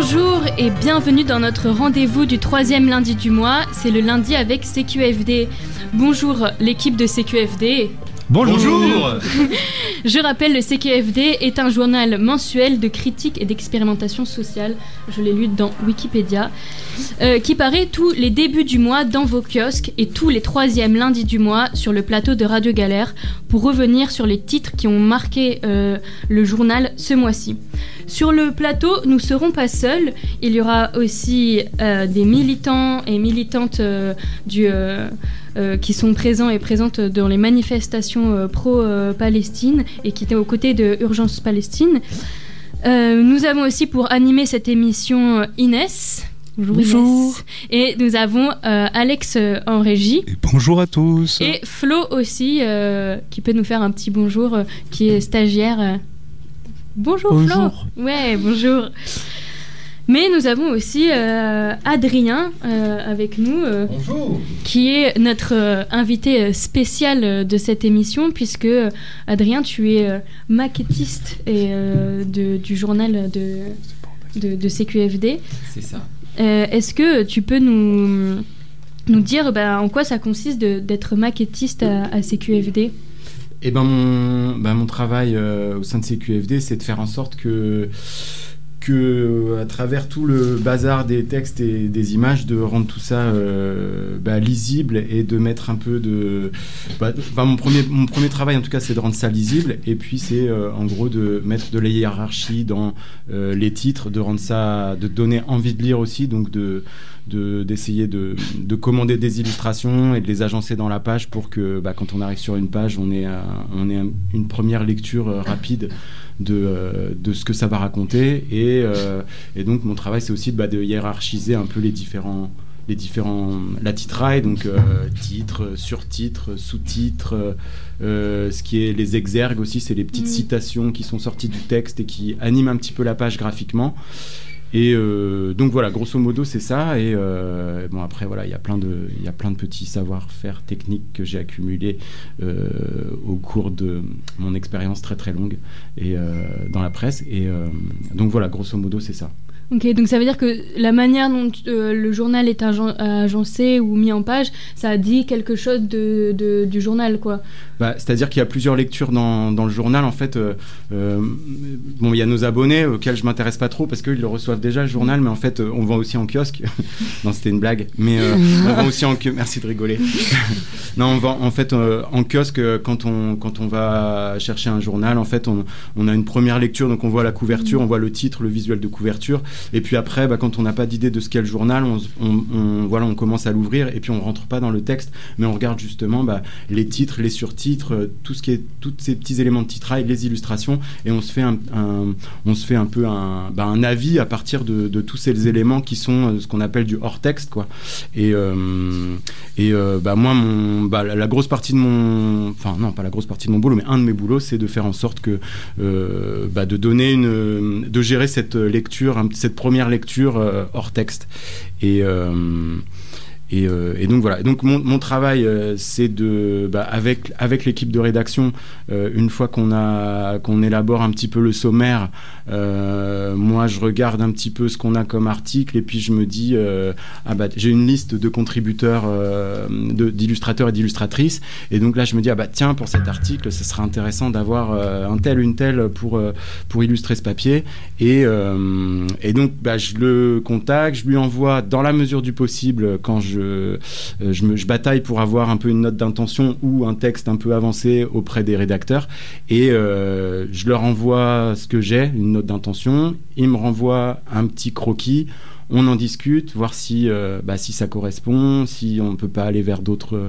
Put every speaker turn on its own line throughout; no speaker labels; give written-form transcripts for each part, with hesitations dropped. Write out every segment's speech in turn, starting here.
Bonjour et bienvenue dans notre rendez-vous du 3e lundi du mois. C'est le lundi avec CQFD. Bonjour l'équipe de CQFD.
Bonjour.
Je rappelle, le CQFD est un journal mensuel de critique et d'expérimentation sociale, je l'ai lu dans Wikipédia, qui paraît tous les débuts du mois dans vos kiosques et tous les 3e lundis du mois sur le plateau de Radio Galère pour revenir sur les titres qui ont marqué le journal ce mois-ci. Sur le plateau, nous ne serons pas seuls, il y aura aussi des militants et militantes qui sont présents et présentes dans les manifestations pro-Palestine et qui étaient aux côtés de Urgence Palestine. Nous avons aussi pour animer cette émission Inès. Bonjour. Inès. Et nous avons Alex en régie.
Et bonjour à tous.
Et Flo aussi, qui peut nous faire un petit bonjour, qui est stagiaire. Bonjour Flo. Ouais, bonjour. Mais nous avons aussi Adrien avec nous, qui est notre invité spécial de cette émission, puisque Adrien, tu es maquettiste du journal de CQFD.
C'est ça.
Est-ce que tu peux nous dire en quoi ça consiste d'être maquettiste à CQFD ?
Eh ben mon travail au sein de CQFD, c'est de faire en sorte que à travers tout le bazar des textes et des images, de rendre tout ça lisible et de mettre un peu de... mon premier travail, en tout cas, c'est de rendre ça lisible, et puis c'est en gros de mettre de la hiérarchie dans les titres, de rendre ça... de donner envie de lire aussi, donc d'essayer de commander des illustrations et de les agencer dans la page pour que quand on arrive sur une page, on ait une première lecture rapide de ce que ça va raconter, et donc mon travail, c'est aussi de hiérarchiser un peu la titraille, donc titre, surtitre, sous-titre, ce qui est les exergues aussi, c'est les petites citations qui sont sorties du texte et qui animent un petit peu la page graphiquement. Et donc voilà, grosso modo, c'est ça. Et après, voilà, il y a plein de petits savoir-faire techniques que j'ai accumulés au cours de mon expérience très très longue et dans la presse. Et donc voilà, grosso modo, c'est ça.
Ok, donc ça veut dire que la manière dont le journal est agencé ou mis en page, ça dit quelque chose du journal, quoi.
C'est-à-dire qu'il y a plusieurs lectures dans le journal, en fait. Il y a nos abonnés auxquels je m'intéresse pas trop parce qu'ils le reçoivent déjà, le journal, mais en fait, on vend aussi en kiosque. Non, c'était une blague, mais on vend aussi en kiosque. Merci de rigoler. Non, on vend en fait en kiosque quand on va chercher un journal. En fait, on a une première lecture, donc on voit la couverture, on voit le titre, le visuel de couverture. Et puis après, quand on n'a pas d'idée de ce qu'est le journal, on commence à l'ouvrir et puis on rentre pas dans le texte, mais on regarde justement les titres, les surtitres, tous ces petits éléments de titraille, les illustrations, et on se fait un peu un avis à partir de tous ces éléments qui sont ce qu'on appelle du hors texte, quoi. Moi, la grosse partie de mon, enfin non, pas la grosse partie de mon boulot, mais un de mes boulots, c'est de faire en sorte que de donner de gérer cette lecture, cette première lecture hors texte, et donc voilà. Donc mon travail, c'est avec l'équipe de rédaction, une fois qu'on élabore un petit peu le sommaire, moi je regarde un petit peu ce qu'on a comme article, et puis je me dis j'ai une liste de contributeurs, d'illustrateurs et d'illustratrices, et donc là je me dis tiens, pour cet article ce serait intéressant d'avoir un tel, une telle pour illustrer ce papier, et donc je le contacte, je lui envoie dans la mesure du possible, quand je bataille pour avoir un peu une note d'intention ou un texte un peu avancé auprès des rédacteurs, et je leur envoie ce que j'ai, une note d'intention, ils me renvoient un petit croquis, on en discute, voir si ça correspond, si on ne peut pas aller vers d'autres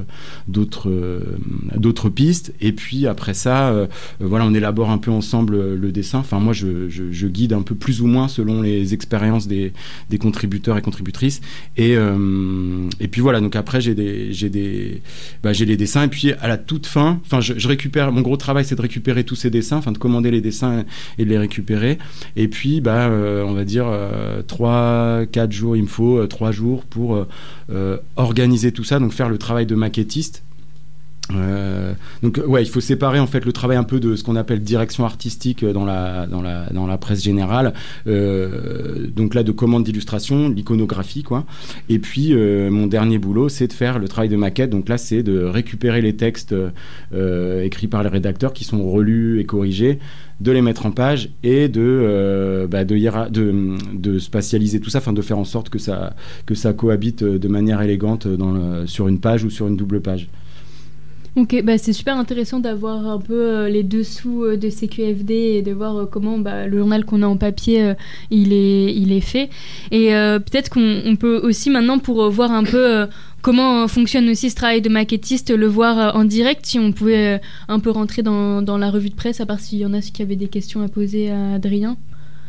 pistes, et puis après ça, on élabore un peu ensemble le dessin. Enfin, moi, je guide un peu plus ou moins selon les expériences des contributeurs et contributrices, et puis voilà. Donc après, j'ai les dessins, et puis à la toute fin, je récupère. Mon gros travail, c'est de récupérer tous ces dessins, de commander les dessins et de les récupérer, et puis on va dire 4 jours, il me faut 3 jours pour organiser tout ça, donc faire le travail de maquettiste. Donc ouais, il faut séparer en fait le travail un peu de ce qu'on appelle direction artistique dans la presse générale, donc là de commande d'illustration, l'iconographie quoi. Et puis mon dernier boulot, c'est de faire le travail de maquette. Donc là, c'est de récupérer les textes écrits par les rédacteurs qui sont relus et corrigés, de les mettre en page et de spatialiser tout ça, enfin de faire en sorte que ça cohabite de manière élégante sur une page ou sur une double page.
Ok, c'est super intéressant d'avoir un peu les dessous de CQFD et de voir comment le journal qu'on a en papier, il est fait. Et peut-être qu'on peut aussi maintenant, pour voir un peu comment fonctionne aussi ce travail de maquettiste, le voir en direct, si on pouvait un peu rentrer dans la revue de presse, à part s'il y en a qui avaient des questions à poser à Adrien.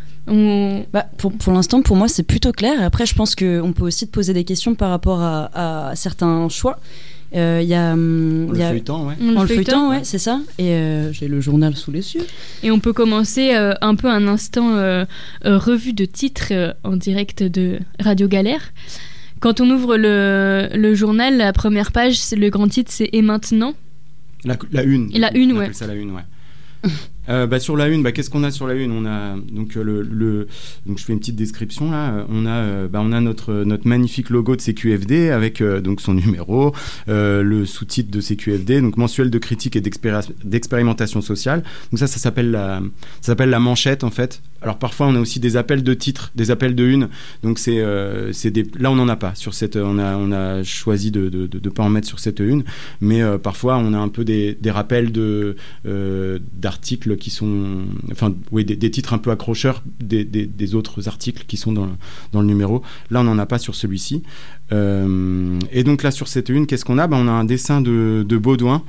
Pour l'instant, pour moi, c'est plutôt clair. Après, je pense qu'on peut aussi te poser des questions par rapport à certains choix. Il y a le
feuilleton, ouais.
Le feuilleton, ouais, c'est ça. Et j'ai le journal sous les yeux.
Et on peut commencer un peu un instant revue de titres en direct de Radio Galère. Quand on ouvre le journal, la première page, le grand titre, c'est « Et maintenant ».
La une.
Et la une, ouais.
On appelle ça la une, ouais. Sur la une, qu'est-ce qu'on a sur la une ? On a donc donc je fais une petite description là. On a notre magnifique logo de CQFD avec donc son numéro, le sous-titre de CQFD, donc mensuel de critique et d'expérimentation sociale. Donc ça s'appelle la manchette en fait. Alors parfois on a aussi des appels de titres, des appels de une. Donc là on n'en a pas sur cette. On a choisi de pas en mettre sur cette une, mais parfois on a un peu des rappels d'articles qui sont, des titres un peu accrocheurs des autres articles qui sont dans le numéro. Là, on n'en a pas sur celui-ci. Et donc là, sur cette une, qu'est-ce qu'on a ? On a un dessin de Baudouin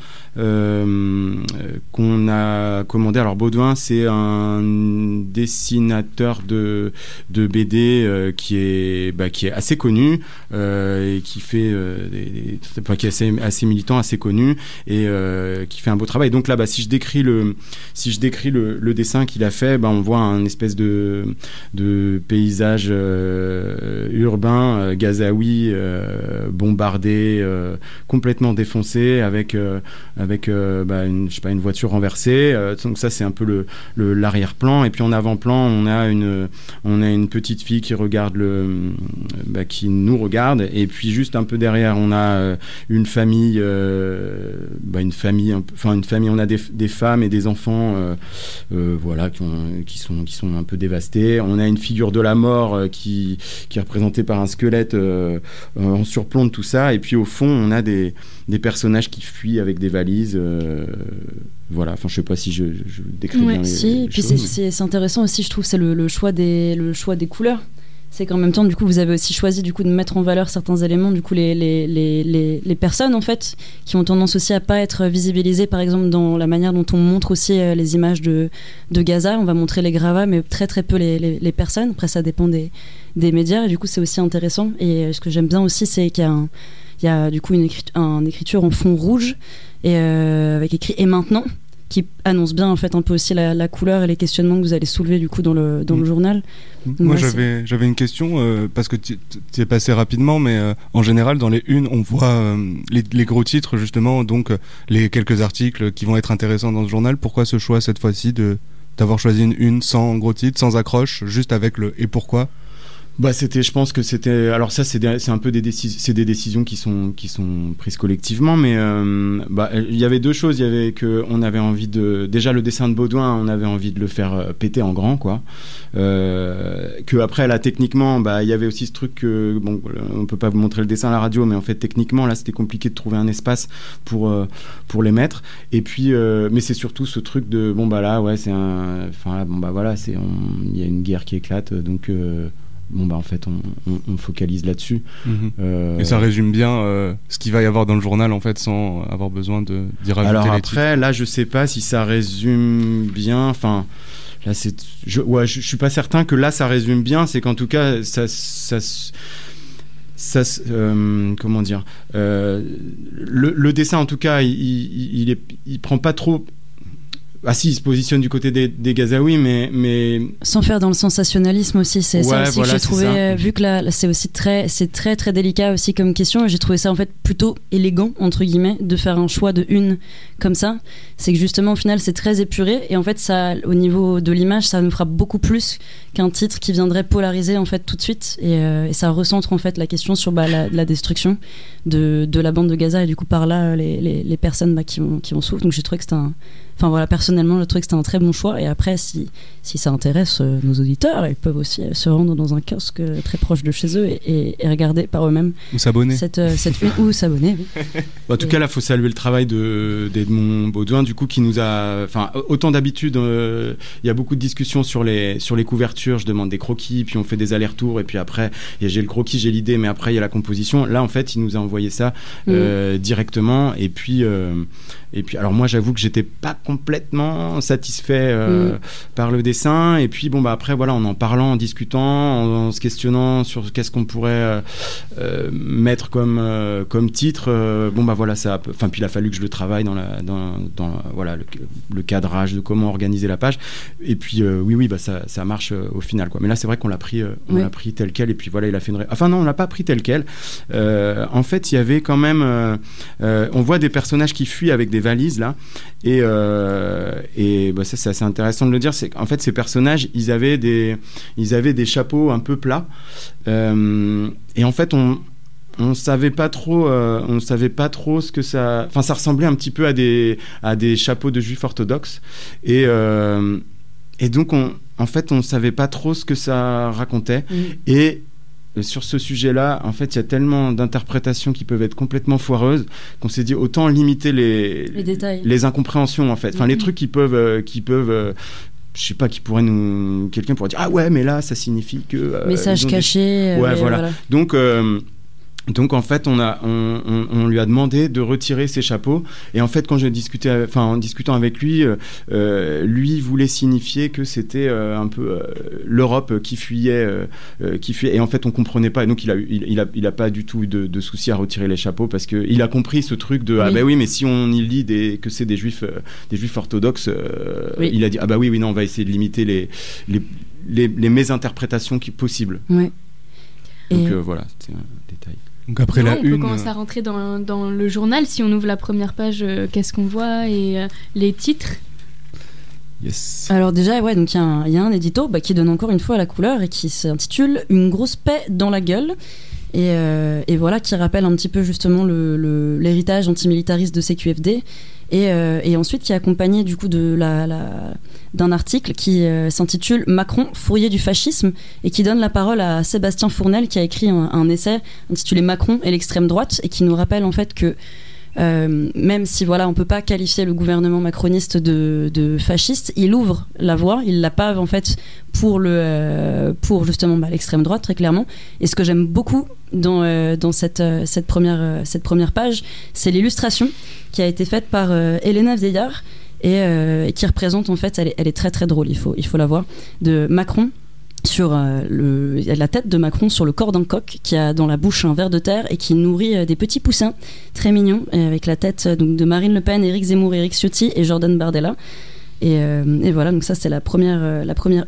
qu'on a commandé. Alors Baudouin, c'est un dessinateur de BD qui est assez connu et qui fait qui est assez militant, assez connu et qui fait un beau travail. Donc là, si je décris le dessin qu'il a fait, on voit un espèce de paysage urbain, gazaoui, bombardé, complètement défoncé, avec une voiture renversée. Donc ça, c'est un peu l'arrière-plan. Et puis en avant-plan, on a une petite fille qui regarde qui nous regarde. Et puis juste un peu derrière, on a une famille, on a des femmes et des enfants, qui sont un peu dévastés. On a une figure de la mort qui est représentée par un squelette en surplomb de tout ça. Et puis au fond, on a des personnages qui fuient avec des valises. Voilà, je sais pas si je décris bien les
puis
choses.
C'est intéressant aussi, je trouve, c'est le choix des couleurs. C'est qu'en même temps, du coup, vous avez aussi choisi du coup de mettre en valeur certains éléments, du coup, les personnes en fait, qui ont tendance aussi à pas être visibilisées, par exemple dans la manière dont on montre aussi les images de Gaza. On va montrer les gravats, mais très très peu les personnes. Après, ça dépend des médias, et du coup, c'est aussi intéressant. Et ce que j'aime bien aussi, c'est qu'il y a du coup une écriture en fond rouge et avec écrit « Et maintenant », qui annonce bien en fait un peu aussi la couleur et les questionnements que vous allez soulever du coup dans le journal.
Moi j'avais une question parce que tu es passé rapidement, mais en général dans les unes on voit les gros titres justement, donc les quelques articles qui vont être intéressants dans ce journal. Pourquoi ce choix cette fois-ci d'avoir choisi une une sans gros titre, sans accroche, juste avec le « et pourquoi » ?
Je pense que c'était. Alors ça, c'est un peu des décisions qui sont prises collectivement, mais il y avait deux choses. Il y avait que on avait envie déjà le dessin de Baudouin, on avait envie de le faire péter en grand, quoi. Que après là, techniquement, il y avait aussi ce truc que on peut pas vous montrer le dessin à la radio, mais en fait techniquement là, c'était compliqué de trouver un espace pour les mettre. Et puis, mais c'est surtout ce truc de c'est un. Il y a une guerre qui éclate, donc. En fait, on focalise là-dessus.
Et ça résume bien ce qu'il va y avoir dans le journal, en fait, sans avoir besoin d'y rajouter
alors
les
après,
titres.
là, je sais pas si ça résume bien. Enfin, là, je suis pas certain que là, ça résume bien. C'est qu'en tout cas, comment dire, le dessin, en tout cas, il prend pas trop. Ah si, il se positionne du côté des Gazaouis, mais
sans faire dans le sensationnalisme aussi, c'est ça aussi que j'ai trouvé, vu que là c'est aussi c'est très très délicat aussi comme question, et j'ai trouvé ça en fait plutôt élégant entre guillemets de faire un choix de une comme ça. C'est que justement au final c'est très épuré, et en fait ça, au niveau de l'image, ça nous frappe beaucoup plus qu'un titre qui viendrait polariser en fait tout de suite, et ça recentre en fait la question sur la destruction de la bande de Gaza, et du coup par là les personnes qui vont souffrir. Donc j'ai trouvé que c'était enfin voilà, personnellement je trouvais que c'était un très bon choix, et après si ça intéresse nos auditeurs, ils peuvent aussi se rendre dans un kiosque très proche de chez eux et regarder par eux-mêmes
ou s'abonner
ou s'abonner, oui.
En tout cas là, faut saluer le travail d'Edmond Baudouin, du coup, qui nous a, enfin, autant d'habitude, il y a beaucoup de discussions sur les couvertures, je demande des croquis, puis on fait des allers-retours, et puis après j'ai le croquis, j'ai l'idée, mais après il y a la composition. Là en fait il nous a envoyé ça directement, et puis alors moi j'avoue que j'étais pas complètement satisfait par le dessin, et puis bon bah après voilà, en parlant, en discutant, en se questionnant sur qu'est-ce qu'on pourrait mettre comme titre, bon bah voilà, ça, enfin puis il a fallu que je le travaille dans voilà le cadrage de comment organiser la page, et puis oui bah ça marche au final quoi. Mais là c'est vrai qu'on l'a pris l'a pris tel quel, et puis voilà, il a fait enfin non, on l'a pas pris tel quel. En fait il y avait quand même on voit des personnages qui fuient avec des valises là, et bah, ça c'est assez intéressant de le dire, c'est qu'en fait ces personnages ils avaient des chapeaux un peu plats, et en fait on savait pas trop ce que ça, enfin ça ressemblait un petit peu à des chapeaux de juifs orthodoxes, et donc en fait on savait pas trop ce que ça racontait, et sur ce sujet-là, en fait, il y a tellement d'interprétations qui peuvent être complètement foireuses qu'on s'est dit autant limiter les
détails,
les incompréhensions en fait, enfin les trucs qui peuvent je sais pas, quelqu'un pourrait dire ah ouais mais là ça signifie que
message caché,
voilà. Donc en fait on lui a demandé de retirer ses chapeaux, et en fait quand j'ai discuté, en discutant avec lui, lui voulait signifier que c'était un peu l'Europe qui fuyait, et en fait on comprenait pas, et donc il a pas du tout de souci à retirer les chapeaux, parce que il a compris ce truc de ah bah oui mais si on y lit que c'est des juifs orthodoxes, il a dit ah bah oui non, on va essayer de limiter les mésinterprétations possibles.
Ouais.
Donc voilà, c'est un détail.
Donc après
on peut commencer à rentrer dans le journal. Si on ouvre la première page, qu'est-ce qu'on voit, et les titres.
Yes.
Alors déjà, ouais, donc il y a un édito qui donne encore une fois la couleur, et qui s'intitule Une grosse paix dans la gueule, et voilà, qui rappelle un petit peu justement l'héritage antimilitariste de CQFD, et ensuite qui est accompagné du coup d'un article qui s'intitule Macron, fourrier du fascisme, et qui donne la parole à Sébastien Fournel, qui a écrit un essai intitulé Macron et l'extrême droite, et qui nous rappelle en fait que même si voilà, on peut pas qualifier le gouvernement macroniste de fasciste, il ouvre la voie, il la pave en fait pour justement l'extrême droite, très clairement. Et ce que j'aime beaucoup dans cette première page, c'est l'illustration qui a été faite par Elena Vieillard, et qui représente en fait, elle est très très drôle, il faut la voir, de Macron sur la tête de Macron sur le corps d'un coq qui a dans la bouche un ver de terre et qui nourrit des petits poussins très mignons, avec la tête donc de Marine Le Pen, Éric Zemmour, Éric Ciotti et Jordan Bardella, et voilà, donc ça c'est la première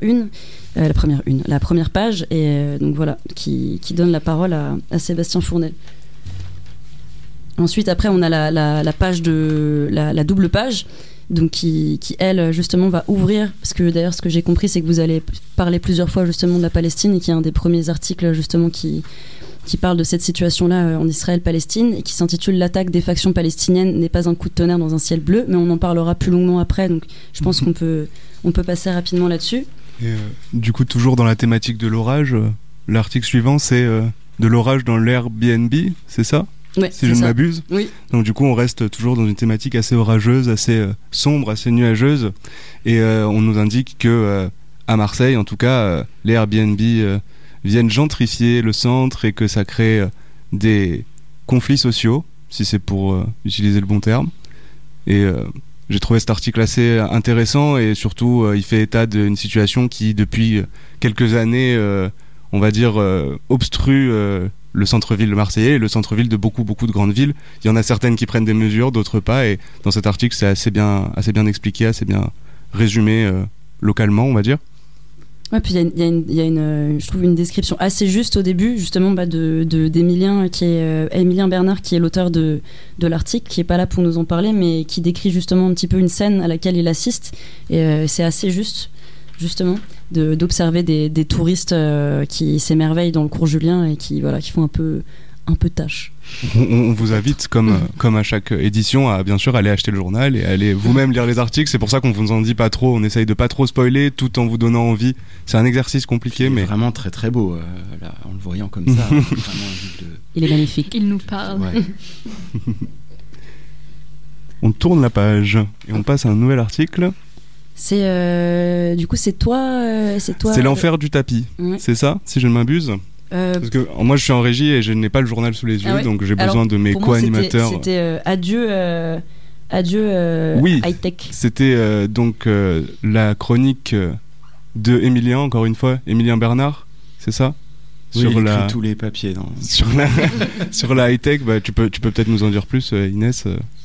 page, et donc voilà, qui donne la parole à Sébastien Fournel. Ensuite après on a la page de la double page, donc qui elle justement va ouvrir, parce que d'ailleurs ce que j'ai compris c'est que vous allez parler plusieurs fois justement de la Palestine, et qui est un des premiers articles justement qui parle de cette situation-là en Israël-Palestine, et qui s'intitule L'attaque des factions palestiniennes n'est pas un coup de tonnerre dans un ciel bleu, mais on en parlera plus longuement après, donc je pense qu'on peut passer rapidement là-dessus.
Et du coup, toujours dans la thématique de l'orage, l'article suivant c'est de l'orage dans l'Airbnb, c'est ça ?
Ouais,
si je ne m'abuse.
Oui.
Donc du coup on reste toujours dans une thématique assez orageuse, assez sombre, assez nuageuse, et on nous indique que à Marseille en tout cas les Airbnb viennent gentrifier le centre, et que ça crée des conflits sociaux, si c'est pour utiliser le bon terme. Et j'ai trouvé cet article assez intéressant, et surtout il fait état d'une situation qui depuis quelques années on va dire obstrue le centre-ville marseillais et le centre-ville de beaucoup de grandes villes. Il y en a certaines qui prennent des mesures, d'autres pas, et dans cet article c'est assez bien expliqué, assez bien résumé localement, on va dire.
Ouais, puis il y a je trouve une description assez juste au début, justement, d'Emilien, Emilien Bernard, qui est l'auteur de l'article, qui est pas là pour nous en parler, mais qui décrit justement un petit peu une scène à laquelle il assiste, et c'est assez juste, justement, d'observer des touristes qui s'émerveillent dans le cours Julien et qui font un peu tâche.
On vous invite, comme à chaque édition, à bien sûr aller acheter le journal et aller vous-même lire les articles. C'est pour ça qu'on vous en dit pas trop. On essaye de pas trop spoiler tout en vous donnant envie. C'est un exercice compliqué, mais
vraiment très très beau. Là, en le voyant comme ça, vraiment
il est magnifique.
Il nous parle.
Ouais.
On tourne la page et on passe à un nouvel article.
Du coup, c'est toi.
C'est l'enfer du tapis. Ouais. C'est ça, si je ne m'abuse. Parce que moi je suis en régie et je n'ai pas le journal sous les yeux, donc j'ai besoin de mes co-animateurs.
C'était adieu
oui,
high tech.
C'était donc la chronique de Emilien, encore une fois, Emilien Bernard, c'est ça?
Oui, il écrit tous les papiers.
Sur la high tech, tu peux peut-être nous en dire plus, Inès.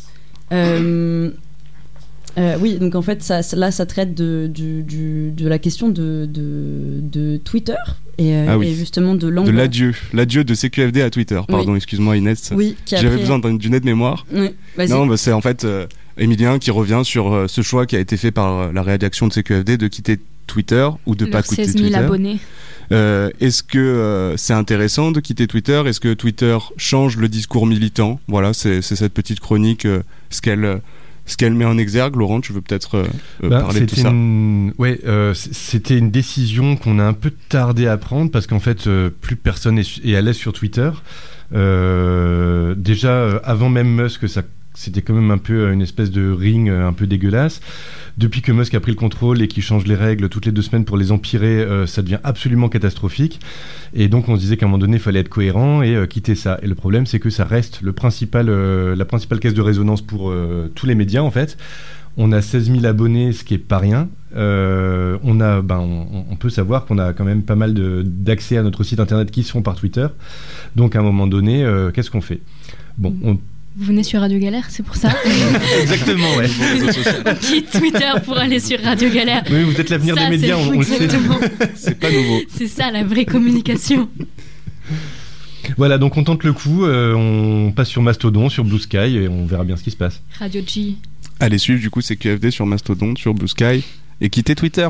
Oui, donc en fait, ça traite de la question de Twitter et justement de l'angle.
De l'adieu de CQFD à Twitter. Pardon, oui. Excuse-moi Inès.
Oui,
j'avais besoin d'une aide mémoire.
Oui, vas-y.
Non, c'est en fait Emilien qui revient sur ce choix qui a été fait par la rédaction de CQFD de quitter Twitter ou de pas quitter
16 000
Twitter.
Abonnés.
Est-ce que c'est intéressant de quitter Twitter? Est-ce que Twitter change le discours militant? Voilà, c'est cette petite chronique, ce qu'elle met en exergue. Laurent, tu veux peut-être parler de tout ça?
C'était une décision qu'on a un peu tardé à prendre parce qu'en fait, plus personne est à l'aise sur Twitter. Déjà, avant même Musk, c'était quand même un peu une espèce de ring un peu dégueulasse. Depuis que Musk a pris le contrôle et qu'il change les règles toutes les 2 semaines pour les empirer, ça devient absolument catastrophique. Et donc on se disait qu'à un moment donné, il fallait être cohérent et quitter ça. Et le problème, c'est que ça reste la principale caisse de résonance pour tous les médias, en fait. On a 16 000 abonnés, ce qui est pas rien. On peut savoir qu'on a quand même pas mal d'accès à notre site internet qui se font par Twitter. Donc à un moment donné, qu'est-ce qu'on fait?
Vous venez sur Radio Galère, c'est pour ça?
Exactement, ouais.
On quitte Twitter pour aller sur Radio Galère.
Oui, vous êtes l'avenir des médias, on le sait.
C'est pas nouveau.
C'est ça la vraie communication.
Voilà, donc on tente le coup, on passe sur Mastodon, sur Blue Sky, et on verra bien ce qui se passe.
Radio G.
Allez suivre du coup CQFD sur Mastodon, sur Blue Sky, et quitter Twitter.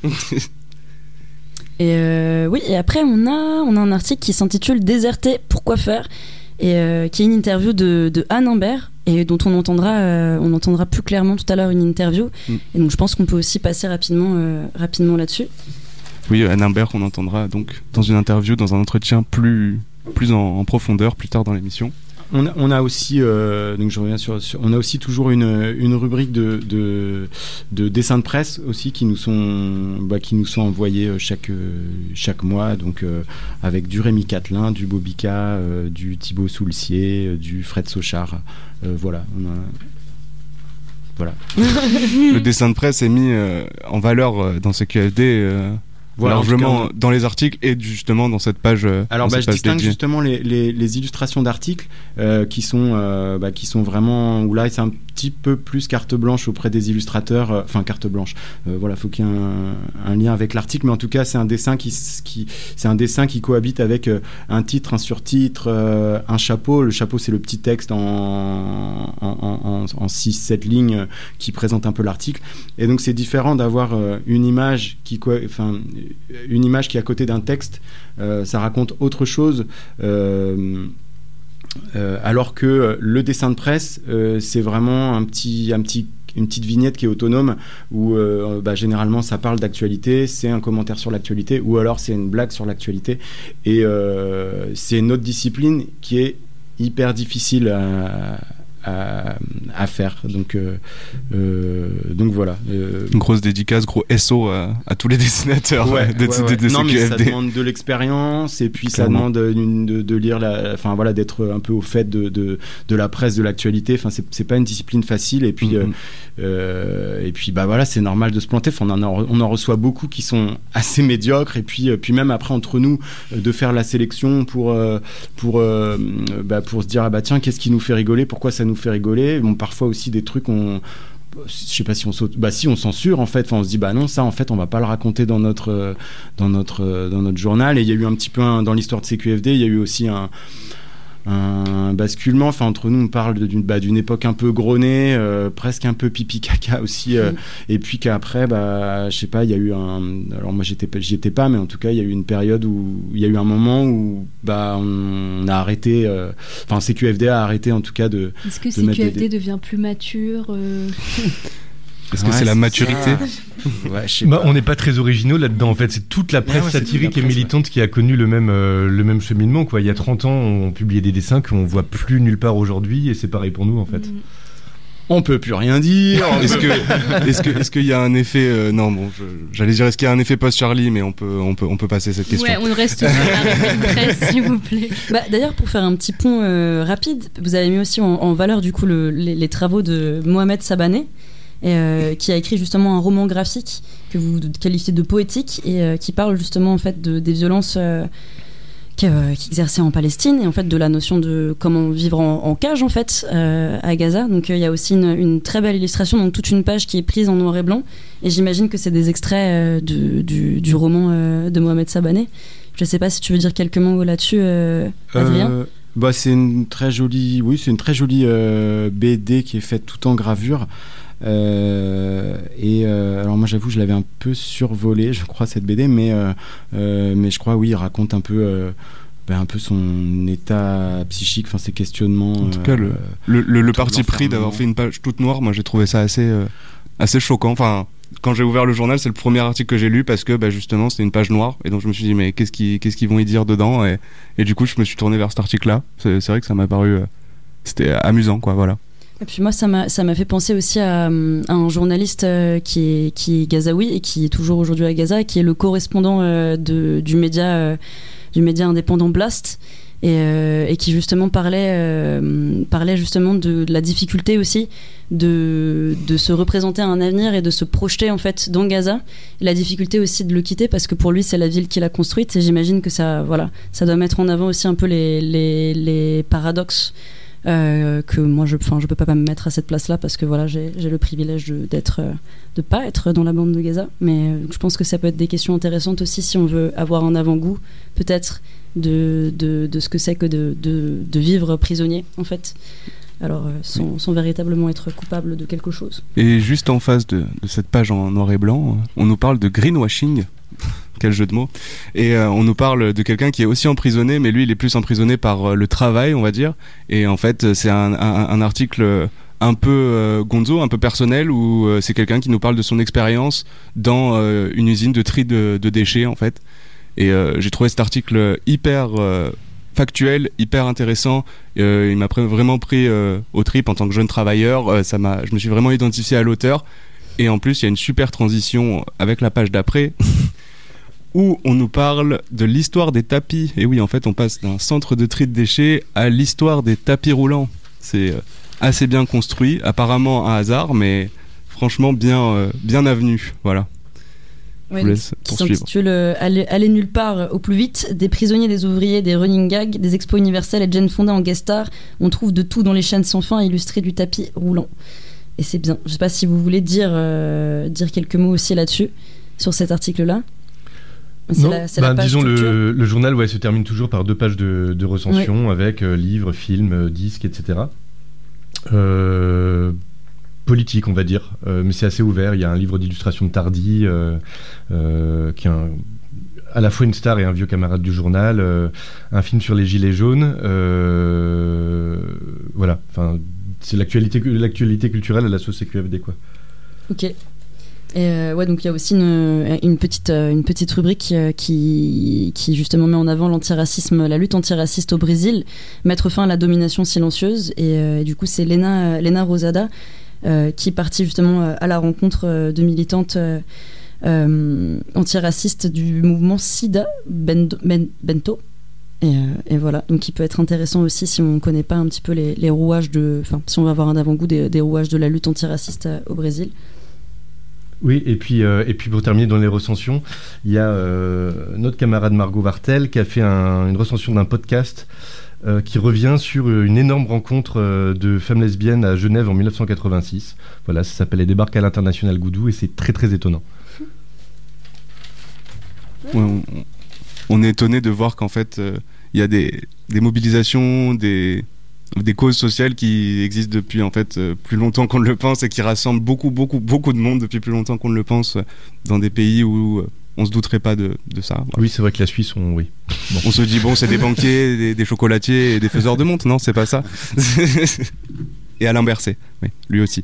Et après on a un article qui s'intitule Déserter, pourquoi faire, et qui est une interview de Anne Imbert, et dont on entendra plus clairement tout à l'heure une interview. Et donc je pense qu'on peut aussi passer rapidement là-dessus.
Oui, Anne Imbert qu'on entendra donc dans une interview, dans un entretien plus en profondeur plus tard dans l'émission.
On a aussi donc je reviens on a aussi toujours une rubrique de dessins de presse aussi qui nous sont envoyés chaque mois, donc avec du Rémi Catelin, du Bobika, du Thibaut Soulcier, du Fred Sochard. Voilà.
Le dessin de presse est mis en valeur dans CQFD. Voilà, largement dans les articles et justement dans cette page.
Alors je distingue dédiée. Justement les illustrations d'articles qui sont vraiment où là c'est un petit peu plus carte blanche auprès des illustrateurs, carte blanche. Voilà, faut qu'il y ait un lien avec l'article, mais en tout cas c'est un dessin qui cohabite avec un titre, un surtitre, un chapeau. Le chapeau c'est le petit texte en 6-7 lignes qui présente un peu l'article. Et donc c'est différent d'avoir une image qui est à côté d'un texte, ça raconte autre chose, alors que le dessin de presse, c'est vraiment une petite vignette qui est autonome où généralement ça parle d'actualité, c'est un commentaire sur l'actualité ou alors c'est une blague sur l'actualité, et c'est une autre discipline qui est hyper difficile à à faire. Donc voilà.
Une grosse dédicace, gros SO à tous les dessinateurs de CQFD.
Non, mais ça demande de l'expérience, et puis clairement. Ça demande de lire d'être un peu au fait de la presse, de l'actualité. Enfin, c'est pas une discipline facile, et puis c'est normal de se planter. Enfin, on en reçoit beaucoup qui sont assez médiocres, et puis même après entre nous de faire la sélection pour se dire tiens, qu'est-ce qui nous fait rigoler, pourquoi ça nous fait rigoler. Bon, parfois aussi des trucs je sais pas si on saute, si on censure en fait. Enfin, on se dit non, ça en fait on va pas le raconter dans notre journal. Et il y a eu un petit peu dans l'histoire de CQFD, il y a eu aussi un basculement. Enfin, entre nous, on parle d'une époque un peu grenée, presque un peu pipi caca aussi, et puis qu'après, je sais pas, il y a eu alors moi j'y étais pas, mais en tout cas il y a eu une période où il y a eu un moment où on a arrêté, CQFD a arrêté en tout cas de.
Est-ce que CQFD devient plus mature
Est-ce que c'est la maturité?
On n'est pas très originaux là-dedans, en fait. C'est toute la presse satirique et militante qui a connu le même cheminement, quoi. Il y a 30 ans, on publiait des dessins qu'on voit plus nulle part aujourd'hui, et c'est pareil pour nous, en fait.
On peut plus rien dire.
Est-ce qu'il y a un effet j'allais dire est-ce qu'il y a un effet post-Charlie, mais on peut passer cette question.
Ouais, on reste sur la revue de presse, s'il vous plaît.
D'ailleurs, pour faire un petit pont rapide, vous avez mis aussi en valeur du coup les travaux de Mohamed Sabané, qui a écrit justement un roman graphique que vous qualifiez de poétique, et qui parle justement en fait des violences qui exerçaient en Palestine, et en fait de la notion de comment vivre en cage en fait à Gaza. Donc il y a aussi une très belle illustration, donc toute une page qui est prise en noir et blanc, et j'imagine que c'est des extraits du roman de Mohamed Sabané. Je sais pas si tu veux dire quelques mots là-dessus, Adrien.
C'est une très jolie BD qui est faite tout en gravure. Alors moi j'avoue, je l'avais un peu survolé, je crois, cette BD, mais je crois, il raconte un peu son état psychique, ses questionnements.
En tout cas, le parti pris d'avoir fait une page toute noire, moi j'ai trouvé ça assez choquant. Enfin, quand j'ai ouvert le journal, c'est le premier article que j'ai lu, parce que justement c'était une page noire, et donc je me suis dit mais qu'est-ce qu'ils vont y dire dedans, et du coup je me suis tourné vers cet article-là. C'est vrai que ça m'a paru, c'était amusant, quoi, voilà.
Et puis moi, ça m'a fait penser aussi à un journaliste qui est gazaoui, et qui est toujours aujourd'hui à Gaza, qui est le correspondant du média indépendant Blast, et qui justement parlait justement de la difficulté aussi de se représenter un avenir et de se projeter en fait dans Gaza, et la difficulté aussi de le quitter, parce que pour lui c'est la ville qu'il a construite, et j'imagine que ça doit mettre en avant aussi un peu les paradoxes. Que moi je peux pas me mettre à cette place là, parce que voilà, j'ai le privilège de pas être dans la bande de Gaza, mais je pense que ça peut être des questions intéressantes aussi, si on veut avoir un avant-goût peut-être de ce que c'est que de vivre prisonnier en fait, alors sans véritablement être coupable de quelque chose.
Et juste en face de cette page en noir et blanc, on nous parle de greenwashing. Quel jeu de mots. Et on nous parle de quelqu'un qui est aussi emprisonné, mais lui il est plus emprisonné par le travail, on va dire, et en fait c'est un article un peu gonzo, un peu personnel, où c'est quelqu'un qui nous parle de son expérience dans une usine de tri de déchets en fait, et j'ai trouvé cet article hyper factuel, hyper intéressant. Il m'a vraiment pris aux tripes en tant que jeune travailleur. Je me suis vraiment identifié à l'auteur, et en plus il y a une super transition avec la page d'après où on nous parle de l'histoire des tapis. Et oui, en fait, on passe d'un centre de tri de déchets à l'histoire des tapis roulants. C'est assez bien construit, apparemment un hasard, mais franchement bien avenu. Voilà.
Ouais, qui s'intitule Aller nulle part au plus vite, des prisonniers, des ouvriers, des running gags, des expos universels et Jane Fonda en guest star. On trouve de tout dans les chaînes sans fin illustrées du tapis roulant. Et c'est bien. Je sais pas si vous voulez dire quelques mots aussi là-dessus, sur cet article-là.
Disons le journal se termine toujours par 2 pages de recension, avec livres, films, disques, etc. Politique, on va dire, mais c'est assez ouvert. Il y a un livre d'illustration de Tardy, qui est à la fois une star et un vieux camarade du journal, un film sur les gilets jaunes, voilà, enfin c'est l'actualité culturelle à la sauce CQFD, quoi.
Ok. Et donc il y a aussi une petite rubrique qui justement met en avant l'antiracisme, la lutte antiraciste au Brésil, mettre fin à la domination silencieuse. Et du coup, c'est Lena Rosada qui est partie justement à la rencontre de militantes antiracistes du mouvement Sida Bento. Et voilà, donc il peut être intéressant aussi si on ne connaît pas un petit peu les rouages si on va avoir un avant-goût des rouages de la lutte antiraciste au Brésil.
Oui, et puis pour terminer dans les recensions, il y a notre camarade Margot Vartel qui a fait une recension d'un podcast qui revient sur une énorme rencontre de femmes lesbiennes à Genève en 1986. Voilà, ça s'appelle Les Débarques à l'International Goudou et c'est très très étonnant.
Ouais, on est étonné de voir qu'en fait, il y a des mobilisations, des causes sociales qui existent depuis en fait plus longtemps qu'on ne le pense et qui rassemblent beaucoup de monde depuis plus longtemps qu'on ne le pense dans des pays où on se douterait pas de ça. Voilà.
Oui, c'est vrai que la Suisse, oui.
Bon. On se dit c'est des banquiers, des chocolatiers et des faiseurs de montres, non, c'est pas ça. Et Alain Berset, oui, lui aussi.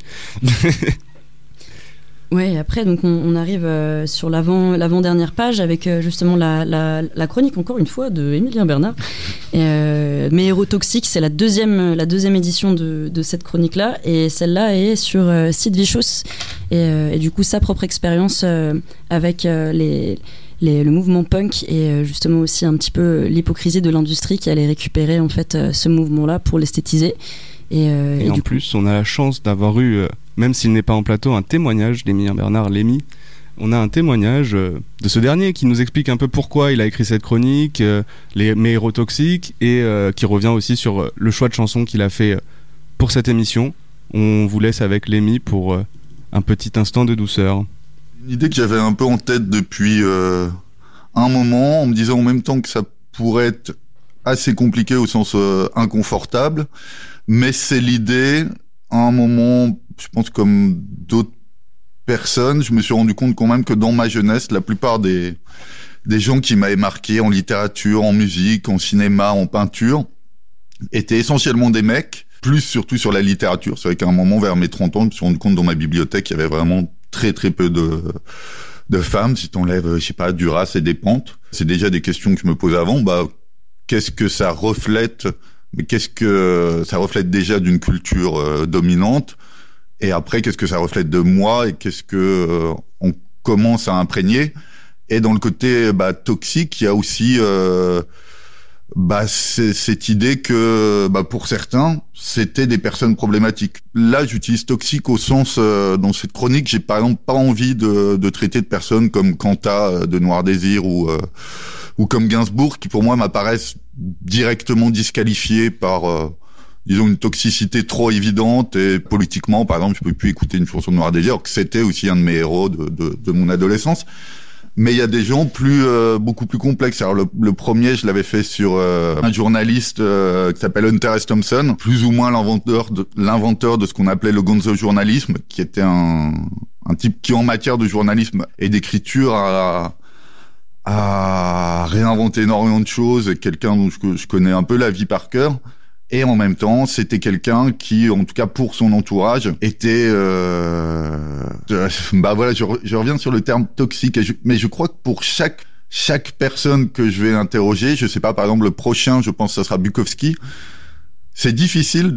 Ouais, après donc on arrive sur l'avant-dernière page avec justement la chronique encore une fois de Émilien Bernard. Mais Hérotoxique, c'est la deuxième édition de cette chronique-là, et celle-là est sur Sid Vicious et du coup sa propre expérience avec le mouvement punk et justement aussi un petit peu l'hypocrisie de l'industrie qui allait récupérer en fait ce mouvement-là pour l'esthétiser. Et
en plus, on a la chance d'avoir eu, même s'il n'est pas en plateau, un témoignage d'Émilien Bernard, Lémi. On a un témoignage de ce dernier qui nous explique un peu pourquoi il a écrit cette chronique, les Hérotoxiques, et qui revient aussi sur le choix de chansons qu'il a fait pour cette émission. On vous laisse avec Lémi pour un petit instant de douceur.
Une idée que j'avais un peu en tête depuis un moment, en me disant en même temps que ça pourrait être assez compliqué au sens inconfortable, mais c'est l'idée, à un moment, je pense comme d'autres personnes, je me suis rendu compte quand même que dans ma jeunesse, la plupart des gens qui m'avaient marqué en littérature, en musique, en cinéma, en peinture, étaient essentiellement des mecs, plus surtout sur la littérature. C'est vrai qu'à un moment, vers mes 30 ans, je me suis rendu compte dans ma bibliothèque, il y avait vraiment très très peu de femmes. Si t'enlèves, je sais pas, Duras et Despentes, c'est déjà des questions que je me posais avant. Qu'est-ce que ça reflète? Mais qu'est-ce que ça reflète déjà d'une culture dominante? Et après, qu'est-ce que ça reflète de moi? Et qu'est-ce que on commence à imprégner? Et dans le côté toxique, il y a aussi cette idée que pour certains, c'était des personnes problématiques. Là, j'utilise toxique au sens dans cette chronique, j'ai par exemple pas envie de traiter de personnes comme Kanta de Noir Désir ou comme Gainsbourg, qui pour moi m'apparaissent directement disqualifiés par disons une toxicité trop évidente, et politiquement par exemple je peux plus écouter une chanson de Noir Désir, que c'était aussi un de mes héros de mon adolescence. Mais il y a des gens beaucoup plus complexes. Alors le premier, je l'avais fait sur un journaliste qui s'appelle Hunter S. Thompson, plus ou moins l'inventeur de ce qu'on appelait le gonzo journalisme, qui était un type qui en matière de journalisme et d'écriture a réinventé énormément de choses, et quelqu'un dont je connais un peu la vie par cœur. Et en même temps, c'était quelqu'un qui, en tout cas pour son entourage, était... je reviens sur le terme toxique, mais je crois que pour chaque personne que je vais interroger, je sais pas, par exemple le prochain, je pense que ça sera Bukowski, c'est difficile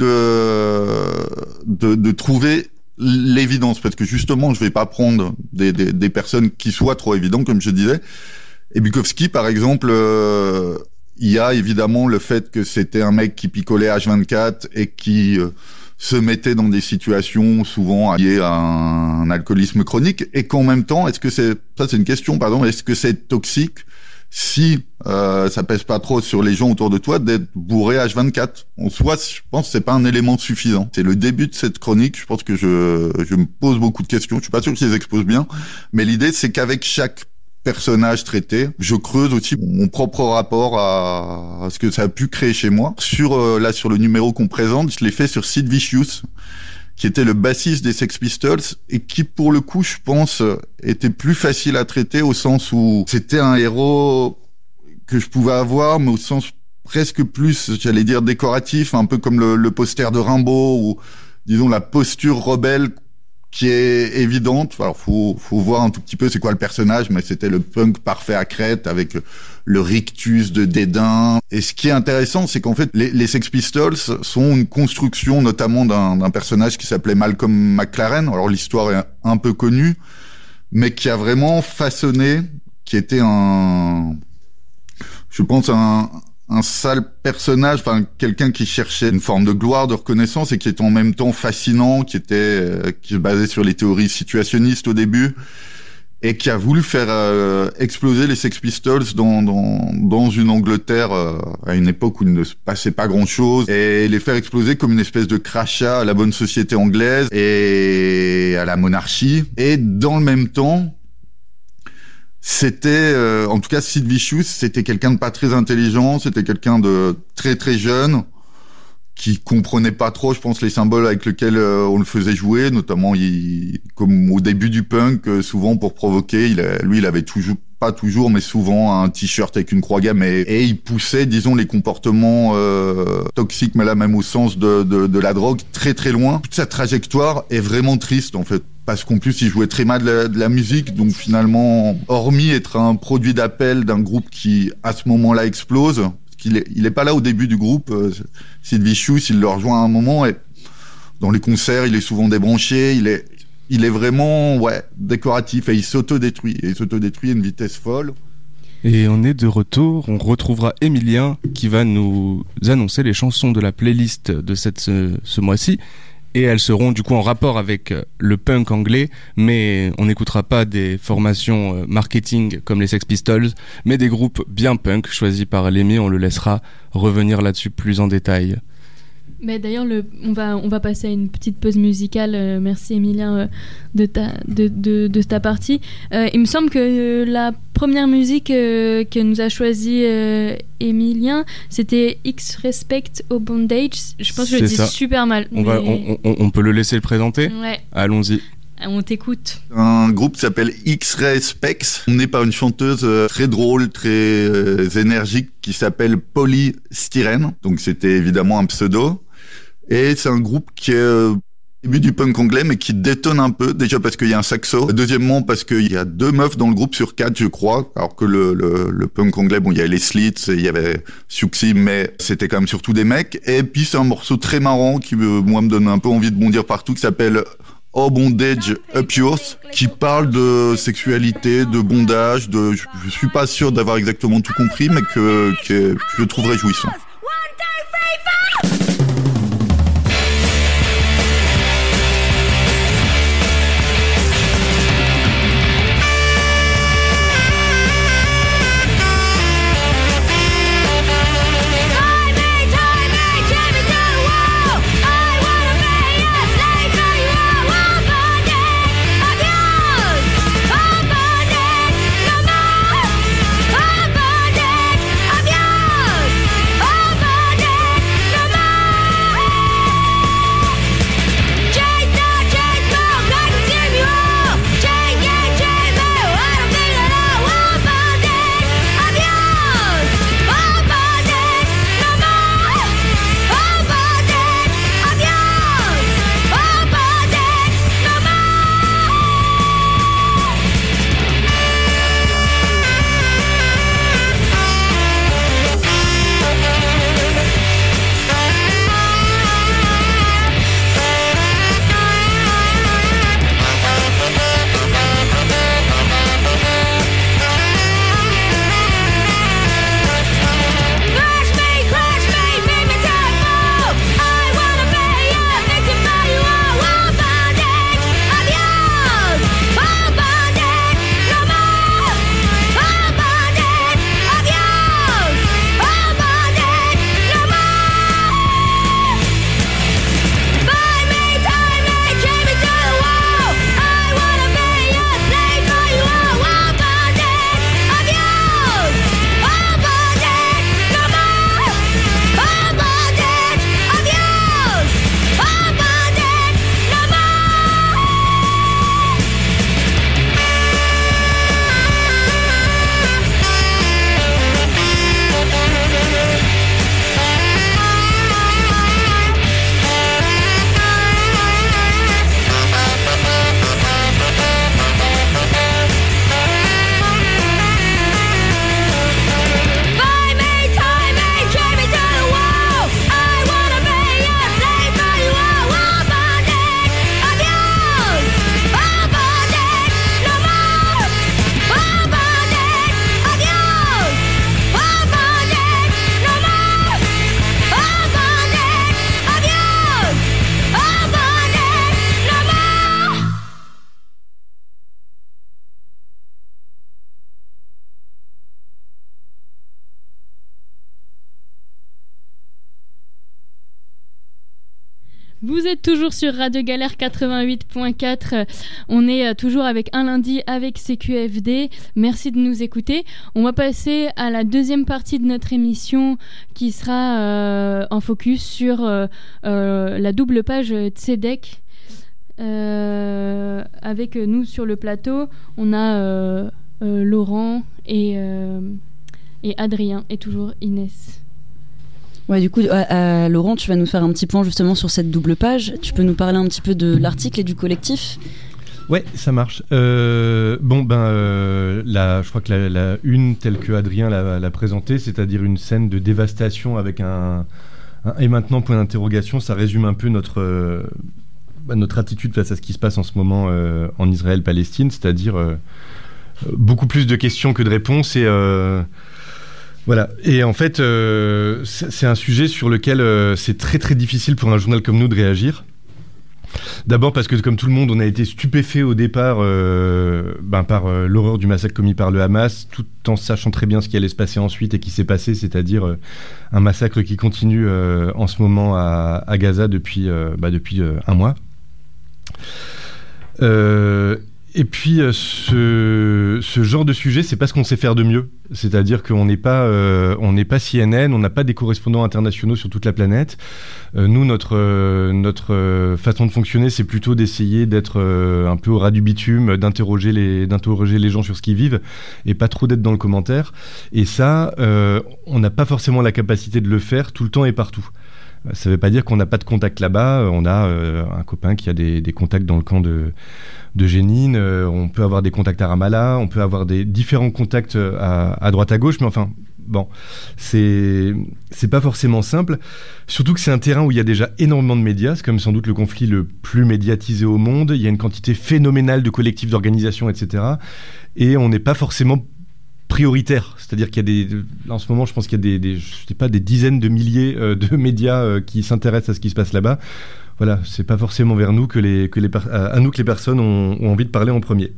de trouver l'évidence, parce que justement, je vais pas prendre des personnes qui soient trop évidentes, comme je disais. Et Bukowski, par exemple... il y a évidemment le fait que c'était un mec qui picolait H24 et qui se mettait dans des situations souvent liées à un alcoolisme chronique, et qu'en même temps, c'est une question, pardon, est-ce que c'est toxique si ça pèse pas trop sur les gens autour de toi d'être bourré H24? En soi, je pense que c'est pas un élément suffisant. C'est le début de cette chronique, je pense que je me pose beaucoup de questions, je suis pas sûr que je les expose bien, mais l'idée c'est qu'avec chaque personnage traité, je creuse aussi mon propre rapport à ce que ça a pu créer chez moi. Sur le numéro qu'on présente, je l'ai fait sur Sid Vicious, qui était le bassiste des Sex Pistols, et qui pour le coup, je pense, était plus facile à traiter, au sens où c'était un héros que je pouvais avoir, mais au sens presque plus, j'allais dire, décoratif, un peu comme le poster de Rimbaud, ou disons la posture rebelle qui est évidente. Alors, faut voir un tout petit peu c'est quoi le personnage, mais c'était le punk parfait à Crète avec le rictus de dédain. Et ce qui est intéressant, c'est qu'en fait, les Sex Pistols sont une construction notamment d'un personnage qui s'appelait Malcolm McLaren. Alors, l'histoire est un peu connue, mais qui a vraiment façonné, qui était je pense un sale personnage, enfin quelqu'un qui cherchait une forme de gloire, de reconnaissance et qui était en même temps fascinant, qui se basait sur les théories situationnistes au début et qui a voulu faire exploser les Sex Pistols dans une Angleterre à une époque où il ne se passait pas grand-chose et les faire exploser comme une espèce de crachat à la bonne société anglaise et à la monarchie. Et dans le même temps, c'était, en tout cas, Sid Vicious, c'était quelqu'un de pas très intelligent, c'était quelqu'un de très très jeune, qui comprenait pas trop, je pense, les symboles avec lesquels on le faisait jouer, notamment, comme au début du punk, souvent pour provoquer, il avait pas toujours, mais souvent un t-shirt avec une croix gammée, et il poussait, disons, les comportements toxiques, mais là même au sens de la drogue, très très loin. Toute sa trajectoire est vraiment triste, en fait. Parce qu'en plus, il jouait très mal de la musique, donc finalement, hormis être un produit d'appel d'un groupe qui, à ce moment-là, explose, parce qu'il est pas là au début du groupe, Sid Vicious, il le rejoint à un moment, et dans les concerts, il est souvent débranché, il est vraiment, décoratif, et il s'autodétruit à une vitesse folle.
Et on est de retour, on retrouvera Emilien, qui va nous annoncer les chansons de la playlist de ce mois-ci. Et elles seront du coup en rapport avec le punk anglais, mais on n'écoutera pas des formations marketing comme les Sex Pistols, mais des groupes bien punk choisis par Lémi. On le laissera revenir là-dessus plus en détail.
Mais d'ailleurs, on va passer à une petite pause musicale. Merci Emilien de ta partie. Il me semble que la première musique que nous a choisi Emilien, c'était X-Respect au Bondage. Je pense que je le dis super mal.
On peut le laisser le présenter.
Ouais.
Allons-y.
On t'écoute.
Un groupe qui s'appelle X-Respect, emmené par une chanteuse très drôle, très énergique, qui s'appelle Polly Styrene. Donc c'était évidemment un pseudo. Et c'est un groupe qui est au début du punk anglais, mais qui détonne un peu. Déjà parce qu'il y a un saxo. Deuxièmement parce qu'il y a 2 meufs dans le groupe sur 4, je crois. Alors que le punk anglais, bon, il y avait les Slits, il y avait Siouxsie, mais c'était quand même surtout des mecs. Et puis c'est un morceau très marrant qui, moi, me donne un peu envie de bondir partout, qui s'appelle Oh Bondage Up Yours, qui parle de sexualité, de bondage, je suis pas sûr d'avoir exactement tout compris, mais que je trouve réjouissant.
Oh!
Vous êtes toujours sur Radio Galère 88.4. On est toujours avec Un Lundi avec CQFD. Merci de nous écouter. On va passer à la deuxième partie de notre émission qui sera en focus sur la double page Tzedek. Avec nous sur le plateau, on a Laurent et Adrien et toujours Inès.
Ouais, du coup, Laurent, tu vas nous faire un petit point justement sur cette double page. Tu peux nous parler un petit peu de l'article et du collectif ?
Ouais, ça marche. Je crois que la une telle que Adrien l'a présentée, c'est-à-dire une scène de dévastation avec un et maintenant point d'interrogation, ça résume un peu notre attitude face à ce qui se passe en ce moment en Israël-Palestine, c'est-à-dire beaucoup plus de questions que de réponses et voilà. Et en fait, c'est un sujet sur lequel c'est très très difficile pour un journal comme nous de réagir. D'abord parce que, comme tout le monde, on a été stupéfait au départ par l'horreur du massacre commis par le Hamas, tout en sachant très bien ce qui allait se passer ensuite et qui s'est passé, c'est-à-dire un massacre qui continue en ce moment à Gaza depuis un mois. Et puis ce genre de sujet, c'est pas ce qu'on sait faire de mieux. C'est-à-dire qu'on n'est pas CNN, on n'a pas des correspondants internationaux sur toute la planète. Nous, notre façon de fonctionner, c'est plutôt d'essayer d'être un peu au ras du bitume, d'interroger les gens sur ce qu'ils vivent, et pas trop d'être dans le commentaire. Et ça, on n'a pas forcément la capacité de le faire tout le temps et partout. Ça ne veut pas dire qu'on n'a pas de contact là-bas. On a un copain qui a des contacts dans le camp de Jénine. On peut avoir des contacts à Ramallah. On peut avoir des différents contacts à droite à gauche. Mais enfin, bon, c'est pas forcément simple. Surtout que c'est un terrain où il y a déjà énormément de médias. C'est comme sans doute le conflit le plus médiatisé au monde. Il y a une quantité phénoménale de collectifs, d'organisations, etc. Et on n'est pas forcément prioritaire, c'est-à-dire qu'il y a en ce moment, je pense qu'il y a des dizaines de milliers de médias qui s'intéressent à ce qui se passe là-bas. Voilà, c'est pas forcément vers nous que les personnes ont envie de parler en premier.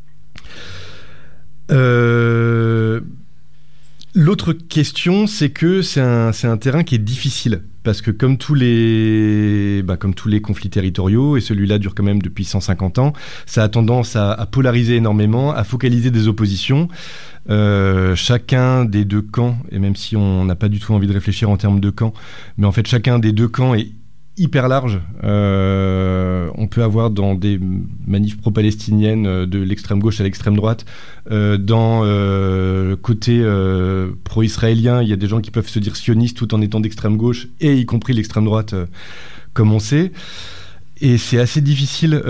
L'autre question, c'est que c'est un terrain qui est difficile. Parce que comme tous les conflits territoriaux, et celui-là dure quand même depuis 150 ans, ça a tendance à polariser énormément, à focaliser des oppositions. Chacun des deux camps, et même si on n'a pas du tout envie de réfléchir en termes de camps, mais en fait chacun des deux camps est hyper large. On peut avoir dans des manifs pro-palestiniennes de l'extrême gauche à l'extrême droite, dans côté pro-israélien, il y a des gens qui peuvent se dire sionistes tout en étant d'extrême gauche, et y compris l'extrême droite, comme on sait. Et c'est assez difficile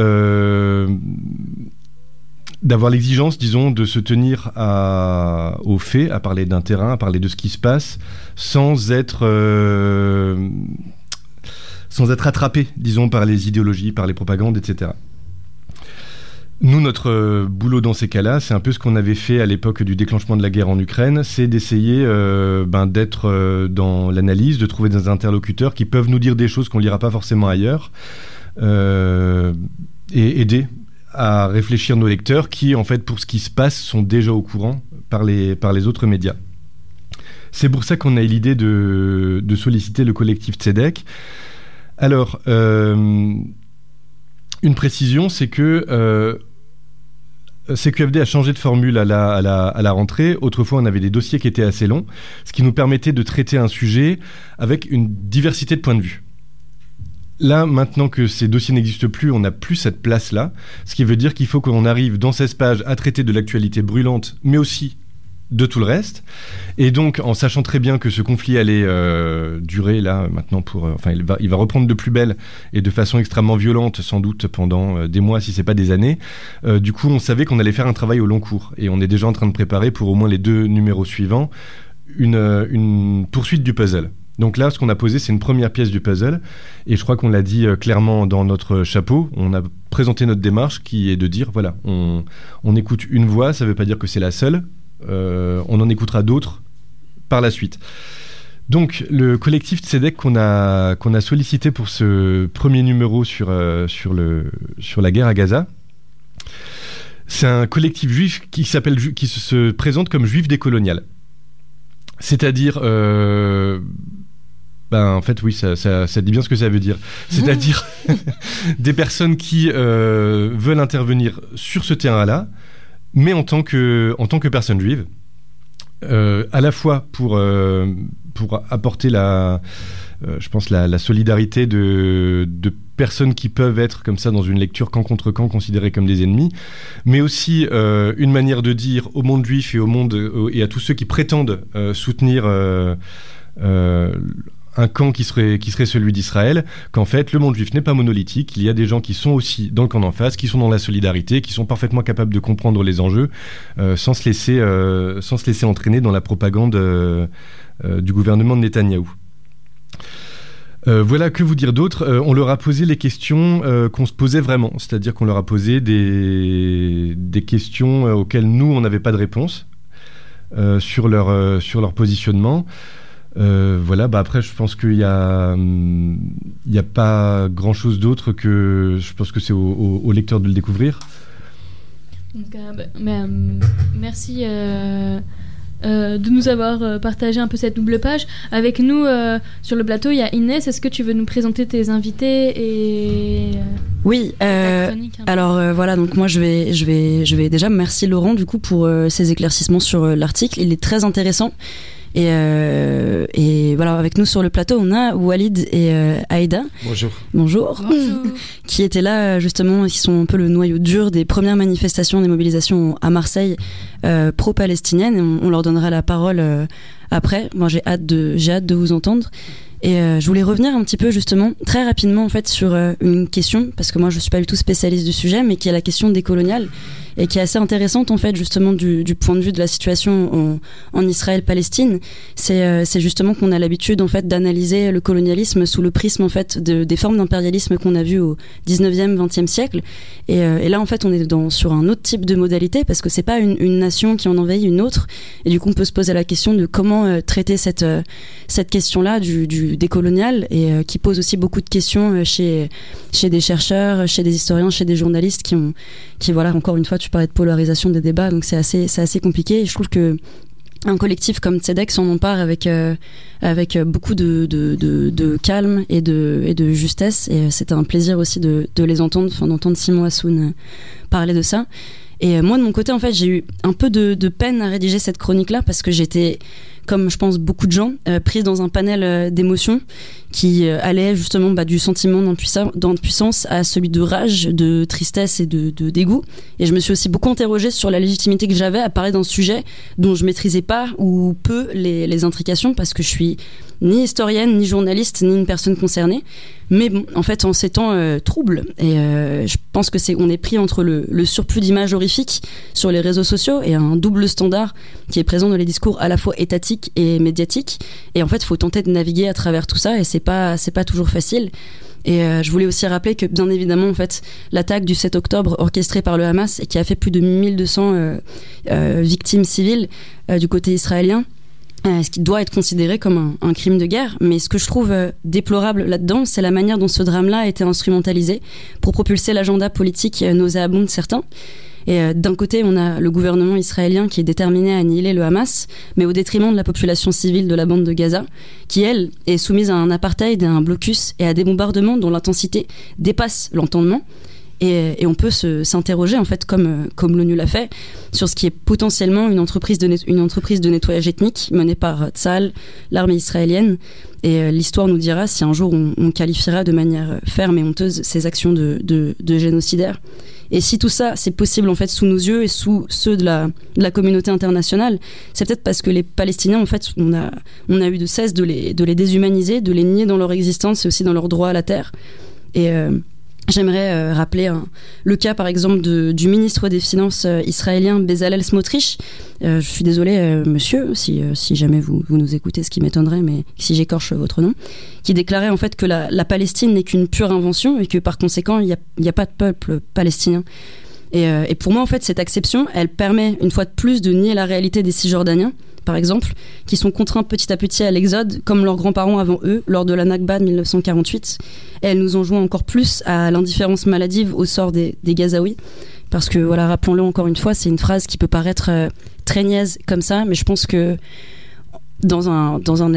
d'avoir l'exigence, disons, de se tenir aux faits, à parler d'un terrain, à parler de ce qui se passe, sans être attrapé, disons, par les idéologies, par les propagandes, etc. Nous, notre boulot dans ces cas-là, c'est un peu ce qu'on avait fait à l'époque du déclenchement de la guerre en Ukraine, c'est d'essayer d'être dans l'analyse, de trouver des interlocuteurs qui peuvent nous dire des choses qu'on ne lira pas forcément ailleurs, et aider à réfléchir nos lecteurs qui, en fait, pour ce qui se passe, sont déjà au courant par les autres médias. C'est pour ça qu'on a eu l'idée de solliciter le collectif Tzedek. Alors, une précision, c'est que CQFD a changé de formule à la rentrée. Autrefois, on avait des dossiers qui étaient assez longs, ce qui nous permettait de traiter un sujet avec une diversité de points de vue. Là, maintenant que ces dossiers n'existent plus, on n'a plus cette place-là, ce qui veut dire qu'il faut qu'on arrive dans 16 pages à traiter de l'actualité brûlante, mais aussi de tout le reste. Et donc, en sachant très bien que ce conflit allait durer là maintenant il va reprendre de plus belle et de façon extrêmement violente, sans doute pendant des mois, si c'est pas des années. Du coup, on savait qu'on allait faire un travail au long cours, et on est déjà en train de préparer pour au moins les 2 numéros suivants une poursuite du puzzle. Donc là, ce qu'on a posé, c'est une première pièce du puzzle, et je crois qu'on l'a dit clairement dans notre chapeau. On a présenté notre démarche qui est de dire, voilà, on écoute une voix, ça ne veut pas dire que c'est la seule, on en écoutera d'autres par la suite. Donc le collectif Tzedek qu'on a sollicité pour ce premier numéro sur la guerre à Gaza, c'est un collectif juif qui se présente comme juif décolonial. C'est-à-dire En fait, oui, ça dit bien ce que ça veut dire. C'est-à-dire des personnes qui veulent intervenir sur ce terrain-là, mais en tant que personne juive, à la fois pour apporter je pense la solidarité de personnes qui peuvent être comme ça dans une lecture camp contre camp considérées comme des ennemis, mais aussi une manière de dire au monde juif et et à tous ceux qui prétendent soutenir un camp qui serait celui d'Israël, qu'en fait le monde juif n'est pas monolithique, il y a des gens qui sont aussi dans le camp d'en face, qui sont dans la solidarité, qui sont parfaitement capables de comprendre les enjeux sans se laisser entraîner dans la propagande du gouvernement de Netanyahou. Voilà, que vous dire d'autre ? On leur a posé les questions qu'on se posait vraiment, c'est-à-dire qu'on leur a posé des questions auxquelles nous on n'avait pas de réponse sur leur positionnement. Voilà, après je pense qu'il y a pas grand chose d'autre que je pense que c'est au lecteur de le découvrir.
Donc, merci de nous avoir partagé un peu cette double page. Avec nous sur le plateau, il y a Inès. Est-ce que tu veux nous présenter tes invités et
oui, alors voilà, donc moi je vais déjà merci Laurent du coup pour ces éclaircissements sur l'article. Il est très intéressant. Et voilà, avec nous sur le plateau, on a Walid et Aïda. Bonjour. Qui étaient là justement, qui sont un peu le noyau dur des premières manifestations, des mobilisations à Marseille pro-palestiniennes. On leur donnera la parole après. Moi, j'ai hâte de vous entendre. Et je voulais revenir un petit peu justement très rapidement en fait sur une question, parce que moi je suis pas du tout spécialiste du sujet, mais qui est la question décoloniale et qui est assez intéressante en fait justement du point de vue de la situation en Israël-Palestine. C'est justement qu'on a l'habitude en fait d'analyser le colonialisme sous le prisme en fait des formes d'impérialisme qu'on a vues au 19e, 20e siècle. Et là en fait on est sur un autre type de modalité, parce que c'est pas une nation qui en envahit une autre. Et du coup on peut se poser la question de comment traiter cette question-là du décolonial, et qui pose aussi beaucoup de questions chez des chercheurs, chez des historiens, chez des journalistes qui voilà, encore une fois tu parlais de polarisation des débats, donc c'est assez compliqué. Et je trouve que un collectif comme Tzedek s'en empare avec beaucoup de calme et de justesse, et c'était un plaisir aussi de les entendre, d'entendre Simon Hassoun parler de ça. Et moi de mon côté en fait j'ai eu un peu de peine à rédiger cette chronique là, parce que j'étais, comme je pense beaucoup de gens, prise dans un panel d'émotions qui allait justement du sentiment d'impuissance à celui de rage, de tristesse et de dégoût. Et je me suis aussi beaucoup interrogée sur la légitimité que j'avais à parler d'un sujet dont je maîtrisais pas ou peu les intrications, parce que je suis ni historienne, ni journaliste, ni une personne concernée. Mais bon, en fait, en ces temps troubles, et je pense que on est pris entre le surplus d'images horrifiques sur les réseaux sociaux et un double standard qui est présent dans les discours à la fois étatiques et médiatiques. Et en fait, il faut tenter de naviguer à travers tout ça, et c'est pas toujours facile. Et je voulais aussi rappeler que, bien évidemment, en fait, l'attaque du 7 octobre orchestrée par le Hamas et qui a fait plus de 1200 victimes civiles du côté israélien, ce qui doit être considéré comme un crime de guerre. Mais ce que je trouve déplorable là-dedans, c'est la manière dont ce drame-là a été instrumentalisé pour propulser l'agenda politique nauséabond de certains. Et d'un côté, on a le gouvernement israélien qui est déterminé à annihiler le Hamas, mais au détriment de la population civile de la bande de Gaza, qui, elle, est soumise à un apartheid et à un blocus et à des bombardements dont l'intensité dépasse l'entendement. Et on peut s'interroger, en fait, comme l'ONU l'a fait, sur ce qui est potentiellement une entreprise de nettoyage ethnique menée par Tzahal, l'armée israélienne. Et l'histoire nous dira si un jour on qualifiera de manière ferme et honteuse ces actions de génocidaires. Et si tout ça, c'est possible en fait sous nos yeux et sous ceux de la communauté internationale, c'est peut-être parce que les Palestiniens, en fait, on a eu de cesse de les déshumaniser, de les nier dans leur existence et aussi dans leur droit à la terre. Et j'aimerais rappeler le cas, par exemple, du ministre des Finances israélien Bezalel Smotrich. Je suis désolée, monsieur, si jamais vous nous écoutez, ce qui m'étonnerait, mais si j'écorche votre nom, qui déclarait en fait que la Palestine n'est qu'une pure invention et que par conséquent, il n'y a pas de peuple palestinien. Et pour moi, en fait, cette acception, elle permet une fois de plus de nier la réalité des Cisjordaniens, par exemple, qui sont contraints petit à petit à l'exode, comme leurs grands-parents avant eux, lors de la Nakba de 1948. Et elle nous enjoint encore plus à l'indifférence maladive au sort des Gazaouis. Parce que, voilà, rappelons-le encore une fois, c'est une phrase qui peut paraître très niaise comme ça, mais je pense que dans un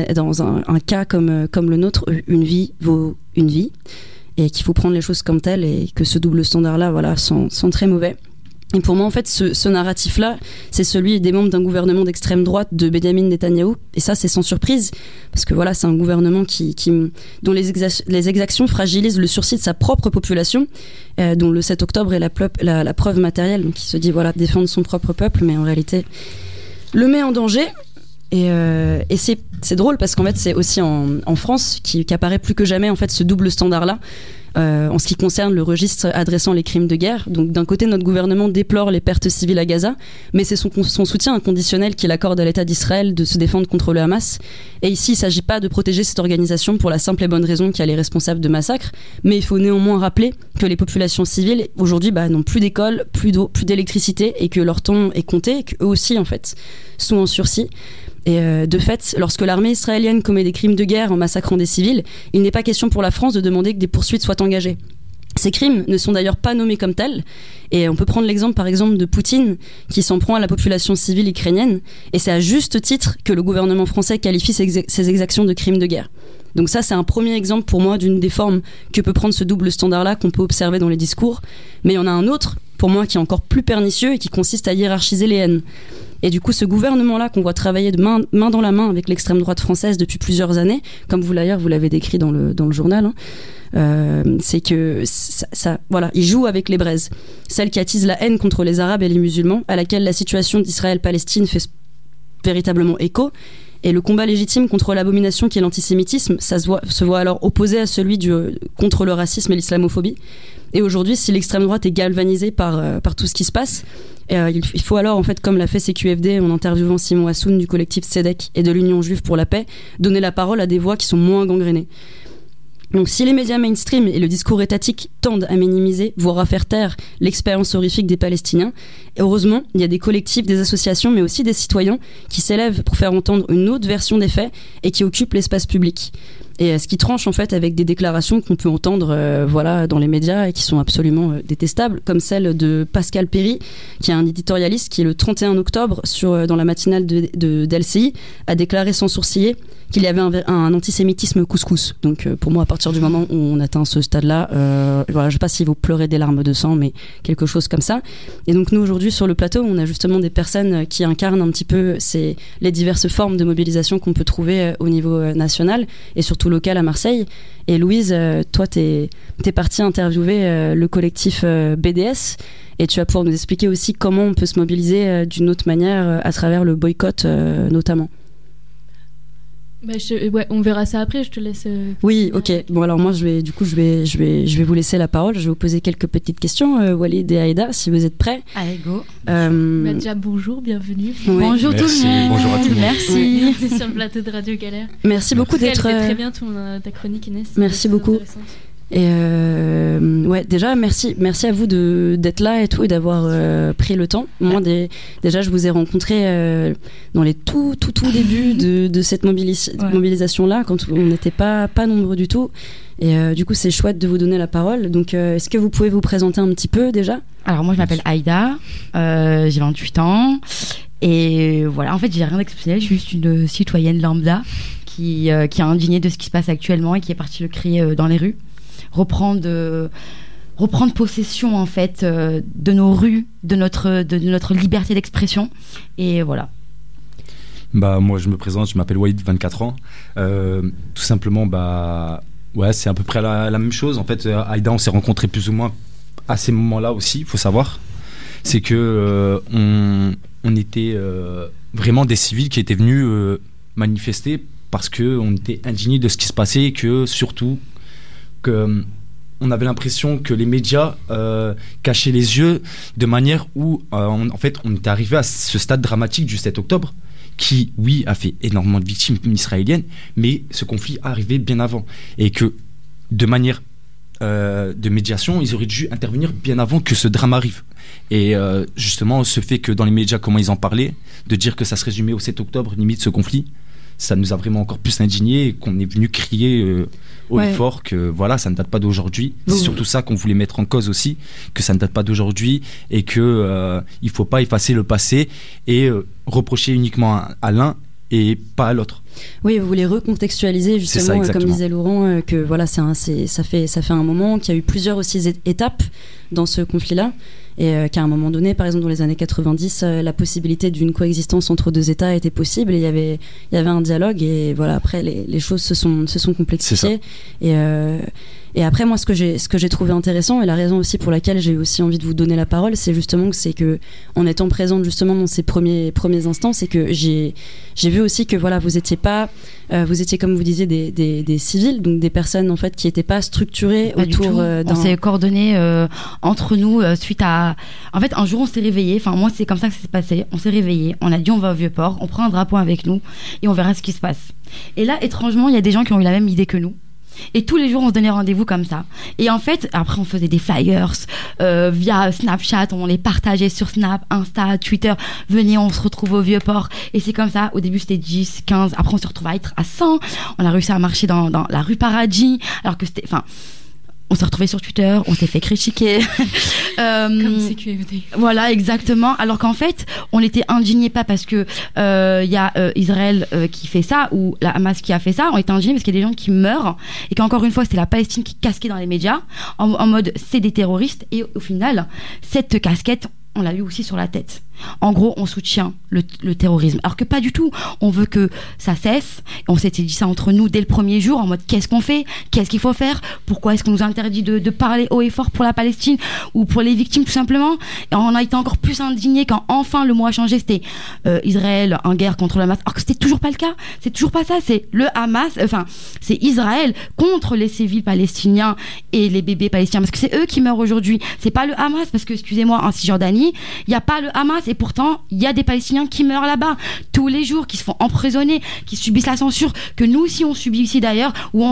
cas comme le nôtre, une vie vaut une vie, et qu'il faut prendre les choses comme telles, et que ce double standard-là, voilà, sont très mauvais. Et pour moi, en fait, ce narratif-là, c'est celui des membres d'un gouvernement d'extrême droite de Benyamin Netanyahou. Et ça, c'est sans surprise, parce que voilà, c'est un gouvernement dont les exactions fragilisent le sursis de sa propre population, dont le 7 octobre est la preuve matérielle. Donc, il se dit, voilà, défendre son propre peuple, mais en réalité, le met en danger. Et c'est drôle, parce qu'en fait, c'est aussi en France qu'apparaît plus que jamais, en fait, ce double standard-là. En ce qui concerne le registre adressant les crimes de guerre. Donc d'un côté, notre gouvernement déplore les pertes civiles à Gaza, mais c'est son soutien inconditionnel qu'il accorde à l'État d'Israël de se défendre contre le Hamas. Et ici, il ne s'agit pas de protéger cette organisation pour la simple et bonne raison qu'elle est responsable de massacres, mais il faut néanmoins rappeler que les populations civiles, aujourd'hui, n'ont plus d'école, plus d'eau, plus d'électricité, et que leur temps est compté, et qu'eux aussi, en fait, sont en sursis. Et de fait, lorsque l'armée israélienne commet des crimes de guerre en massacrant des civils, il n'est pas question pour la France de demander que des poursuites soient engagées. Ces crimes ne sont d'ailleurs pas nommés comme tels, et on peut prendre l'exemple par exemple de Poutine qui s'en prend à la population civile ukrainienne, et c'est à juste titre que le gouvernement français qualifie ces exactions de crimes de guerre. Donc ça, c'est un premier exemple pour moi d'une des formes que peut prendre ce double standard-là qu'on peut observer dans les discours, mais il y en a un autre pour moi qui est encore plus pernicieux et qui consiste à hiérarchiser les haines. Et du coup, ce gouvernement-là qu'on voit travailler de main dans la main avec l'extrême droite française depuis plusieurs années, comme vous l'avez décrit dans le journal, c'est que voilà, il joue avec les braises. Celle qui attise la haine contre les Arabes et les musulmans, à laquelle la situation d'Israël-Palestine fait véritablement écho. Et le combat légitime contre l'abomination qui est l'antisémitisme, ça se voit alors opposé à celui contre le racisme et l'islamophobie. Et aujourd'hui, si l'extrême droite est galvanisée par tout ce qui se passe, il faut alors, en fait, comme l'a fait CQFD en interviewant Simon Hassoun du collectif Tzedek et de l'Union juive pour la paix, donner la parole à des voix qui sont moins gangrénées. Donc si les médias mainstream et le discours étatique tendent à minimiser, voire à faire taire l'expérience horrifique des Palestiniens, heureusement, il y a des collectifs, des associations, mais aussi des citoyens qui s'élèvent pour faire entendre une autre version des faits et qui occupent l'espace public. Et ce qui tranche en fait avec des déclarations qu'on peut entendre dans les médias et qui sont absolument détestables, comme celle de Pascal Perry, qui est un éditorialiste qui, le 31 octobre, dans la matinale d'LCI, a déclaré sans sourciller qu'il y avait un antisémitisme couscous. Donc pour moi, à partir du moment où on atteint ce stade-là, je ne sais pas si vous pleurez des larmes de sang, mais quelque chose comme ça. Et donc nous, aujourd'hui, sur le plateau, on a justement des personnes qui incarnent un petit peu les diverses formes de mobilisation qu'on peut trouver au niveau national et surtout local à Marseille. Et Louise, toi, t'es partie interviewer le collectif BDS, et tu vas pouvoir nous expliquer aussi comment on peut se mobiliser d'une autre manière à travers le boycott notamment.
On verra ça après, je te laisse.
Oui, ok. Bon, alors moi, je vais vous laisser la parole. Je vais vous poser quelques petites questions, Walid et Aïda, si vous êtes prêts.
Allez, go.
Déjà, bonjour, bienvenue.
Oui.
Bonjour tout le monde.
Bonjour à tout le monde.
Merci.
Merci sur le plateau de Radio Galère.
Merci beaucoup d'être.
Elle fait très bien ta chronique, Inès.
Merci beaucoup. Et déjà merci à vous d'être là et tout, et d'avoir pris le temps. Moi déjà je vous ai rencontré dans les tout débuts de cette mobilisation là, quand on n'était pas nombreux du tout, et du coup c'est chouette de vous donner la parole. Donc est-ce que vous pouvez vous présenter un petit peu déjà?
Alors moi je m'appelle Aïda, j'ai 28 ans, et voilà, en fait j'ai rien d'exceptionnel, je suis juste une citoyenne lambda qui est indignée de ce qui se passe actuellement et qui est partie le crier dans les rues. Reprendre possession en fait de nos rues, de notre liberté d'expression, et voilà.
Moi je me présente, je m'appelle Walid, 24 ans. Tout simplement c'est à peu près la même chose en fait. Aïda, on s'est rencontrés plus ou moins à ces moments-là aussi, il faut savoir. C'est que on était vraiment des civils qui étaient venus manifester parce qu'on était indignés de ce qui se passait, et que surtout on avait l'impression que les médias cachaient les yeux, de manière où en fait on était arrivé à ce stade dramatique du 7 octobre qui, oui, a fait énormément de victimes israéliennes, mais ce conflit arrivait bien avant, et que de manière de médiation, ils auraient dû intervenir bien avant que ce drame arrive. Et justement, ce fait que dans les médias, comment ils en parlaient, de dire que ça se résumait au 7 octobre, limite, ce conflit, ça nous a vraiment encore plus indignés, et qu'on est venu crier haut et fort que voilà, ça ne date pas d'aujourd'hui. C'est surtout ça qu'on voulait mettre en cause aussi, que ça ne date pas d'aujourd'hui, et que il faut pas effacer le passé et reprocher uniquement à l'un et pas à l'autre.
Oui, vous voulez recontextualiser justement,
ça,
comme disait Laurent, que voilà, ça fait un moment qu'il y a eu plusieurs aussi étapes dans ce conflit-là. Et qu'à un moment donné, par exemple dans les années 90, la possibilité d'une coexistence entre deux États était possible et il y avait un dialogue et voilà, après les choses se sont complexifiées. Et après moi ce que j'ai trouvé intéressant et la raison aussi pour laquelle j'ai aussi envie de vous donner la parole, c'est justement que en étant présente justement dans ces premiers instants, c'est que j'ai vu aussi que voilà, vous étiez comme vous disiez des civils, donc des personnes en fait qui n'étaient pas structurées autour d'un...
On s'est coordonnés entre nous suite à... En fait, un jour, on s'est réveillés. Enfin, moi, c'est comme ça que ça s'est passé. On s'est réveillés. On a dit, on va au Vieux-Port. On prend un drapeau avec nous et on verra ce qui se passe. Et là, étrangement, il y a des gens qui ont eu la même idée que nous. Et tous les jours, on se donnait rendez-vous comme ça. Et en fait, après, on faisait des flyers via Snapchat. On les partageait sur Snap, Insta, Twitter. Venez, on se retrouve au Vieux-Port. Et c'est comme ça. Au début, c'était 10, 15. Après, on se retrouvait à 100. On a réussi à marcher dans la rue Paradis. Alors que c'était... Enfin, on s'est retrouvés sur Twitter, on s'est fait critiquer.
Comme CQFD.
Voilà, exactement. Alors qu'en fait, on était indignés pas parce que y a Israël qui fait ça ou la Hamas qui a fait ça. On était indignés parce qu'il y a des gens qui meurent et qu'encore une fois, c'était la Palestine qui casquait dans les médias en mode c'est des terroristes. Et au final, cette casquette, on l'a eu aussi sur la tête. En gros, on soutient le terrorisme. Alors que pas du tout. On veut que ça cesse. On s'était dit ça entre nous dès le premier jour, en mode qu'est-ce qu'on fait ? Qu'est-ce qu'il faut faire ? Pourquoi est-ce qu'on nous interdit de parler haut et fort pour la Palestine ou pour les victimes, tout simplement ? Et on a été encore plus indignés quand enfin le mot a changé. C'était Israël en guerre contre le Hamas. Alors que c'était toujours pas le cas. C'est toujours pas ça. C'est le Hamas, c'est Israël contre les civils palestiniens et les bébés palestiniens. Parce que c'est eux qui meurent aujourd'hui. C'est pas le Hamas. Parce que, excusez-moi, en Cisjordanie, il n'y a pas le Hamas. Et pourtant, il y a des Palestiniens qui meurent là-bas tous les jours, qui se font emprisonner, qui subissent la censure que nous aussi on subit ici d'ailleurs,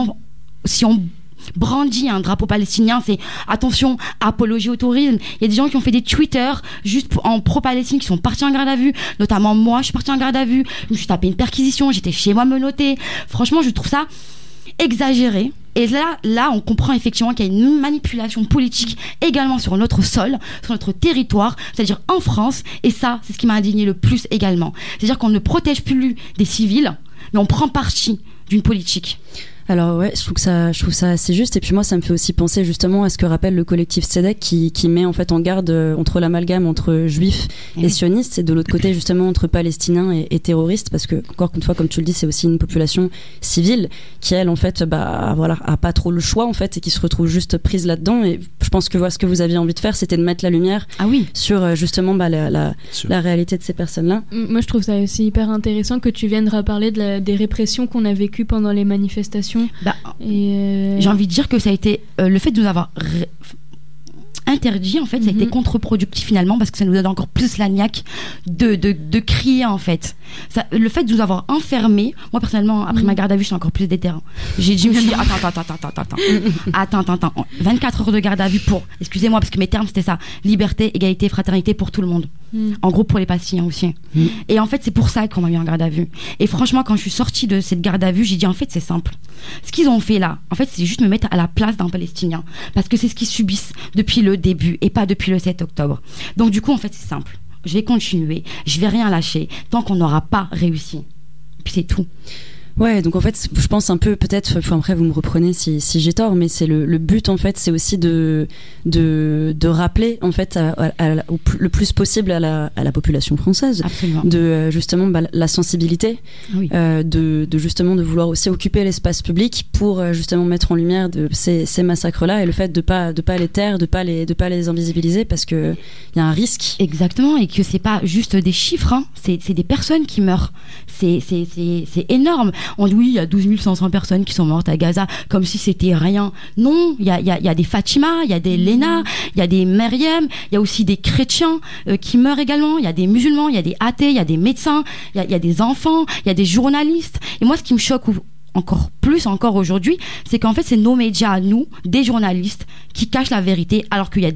si on brandit un drapeau palestinien, c'est attention, apologie au tourisme. Il y a des gens qui ont fait des Twitter juste en pro-Palestine qui sont partis en garde à vue, notamment moi, je suis partie en garde à vue, je me suis tapé une perquisition, j'étais chez moi menottée. Franchement, je trouve ça exagéré. Et là, on comprend effectivement qu'il y a une manipulation politique également sur notre sol, sur notre territoire, c'est-à-dire en France. Et ça, c'est ce qui m'a indigné le plus également. C'est-à-dire qu'on ne protège plus des civils, mais on prend parti d'une politique.
Alors ouais, je trouve ça assez juste. Et puis moi, ça me fait aussi penser justement à ce que rappelle le collectif Tzedek qui met en fait en garde entre l'amalgame entre juifs et sionistes, et de l'autre côté justement entre palestiniens et terroristes, parce que encore une fois, comme tu le dis, c'est aussi une population civile qui elle en fait a pas trop le choix en fait et qui se retrouve juste prise là-dedans. Et je pense que ce que vous aviez envie de faire, c'était de mettre la lumière sur justement la réalité de ces personnes-là.
Moi, je trouve ça aussi hyper intéressant que tu viennes reparler des répressions qu'on a vécues pendant les manifestations.
J'ai envie de dire que ça a été le fait de nous avoir interdit, en fait, ça a été contre-productif finalement, parce que ça nous donne encore plus la niaque de crier en fait. Le fait de nous avoir enfermés, moi personnellement, après ma garde à vue, je suis encore plus déterré. Je me suis dit attends, 24 heures de garde à vue pour, excusez-moi parce que mes termes c'était ça, liberté, égalité, fraternité pour tout le monde. En gros pour les Palestiniens aussi. Et en fait c'est pour ça qu'on m'a mis en garde à vue. Et franchement quand je suis sortie de cette garde à vue, j'ai dit en fait c'est simple. Ce qu'ils ont fait là, en fait c'est juste me mettre à la place d'un Palestinien, parce que c'est ce qu'ils subissent depuis le début et pas depuis le 7 octobre. Donc du coup en fait c'est simple. Je vais continuer, je vais rien lâcher tant qu'on n'aura pas réussi. Puis c'est tout.
Ouais, donc en fait, je pense un peu, peut-être, après vous me reprenez si j'ai tort, mais c'est le but en fait, c'est aussi de rappeler en fait le plus possible à la population française.
Absolument.
De justement la sensibilité, de justement de vouloir aussi occuper l'espace public pour justement mettre en lumière ces massacres-là, et le fait de pas les taire, de pas les invisibiliser, parce que il y a un risque.
Exactement, et que c'est pas juste des chiffres, hein, c'est des personnes qui meurent. C'est énorme. On dit oui, il y a 12 500 personnes qui sont mortes à Gaza, comme si c'était rien. Non, il y a des Fatima, il y a des Léna, il y a des Myriam, il y a aussi des chrétiens qui meurent également, il y a des musulmans, il y a des athées, il y a des médecins, il y a des enfants, il y a des journalistes. Et moi, ce qui me choque encore aujourd'hui, c'est qu'en fait, c'est nos médias, nous, des journalistes, qui cachent la vérité, alors qu'il y a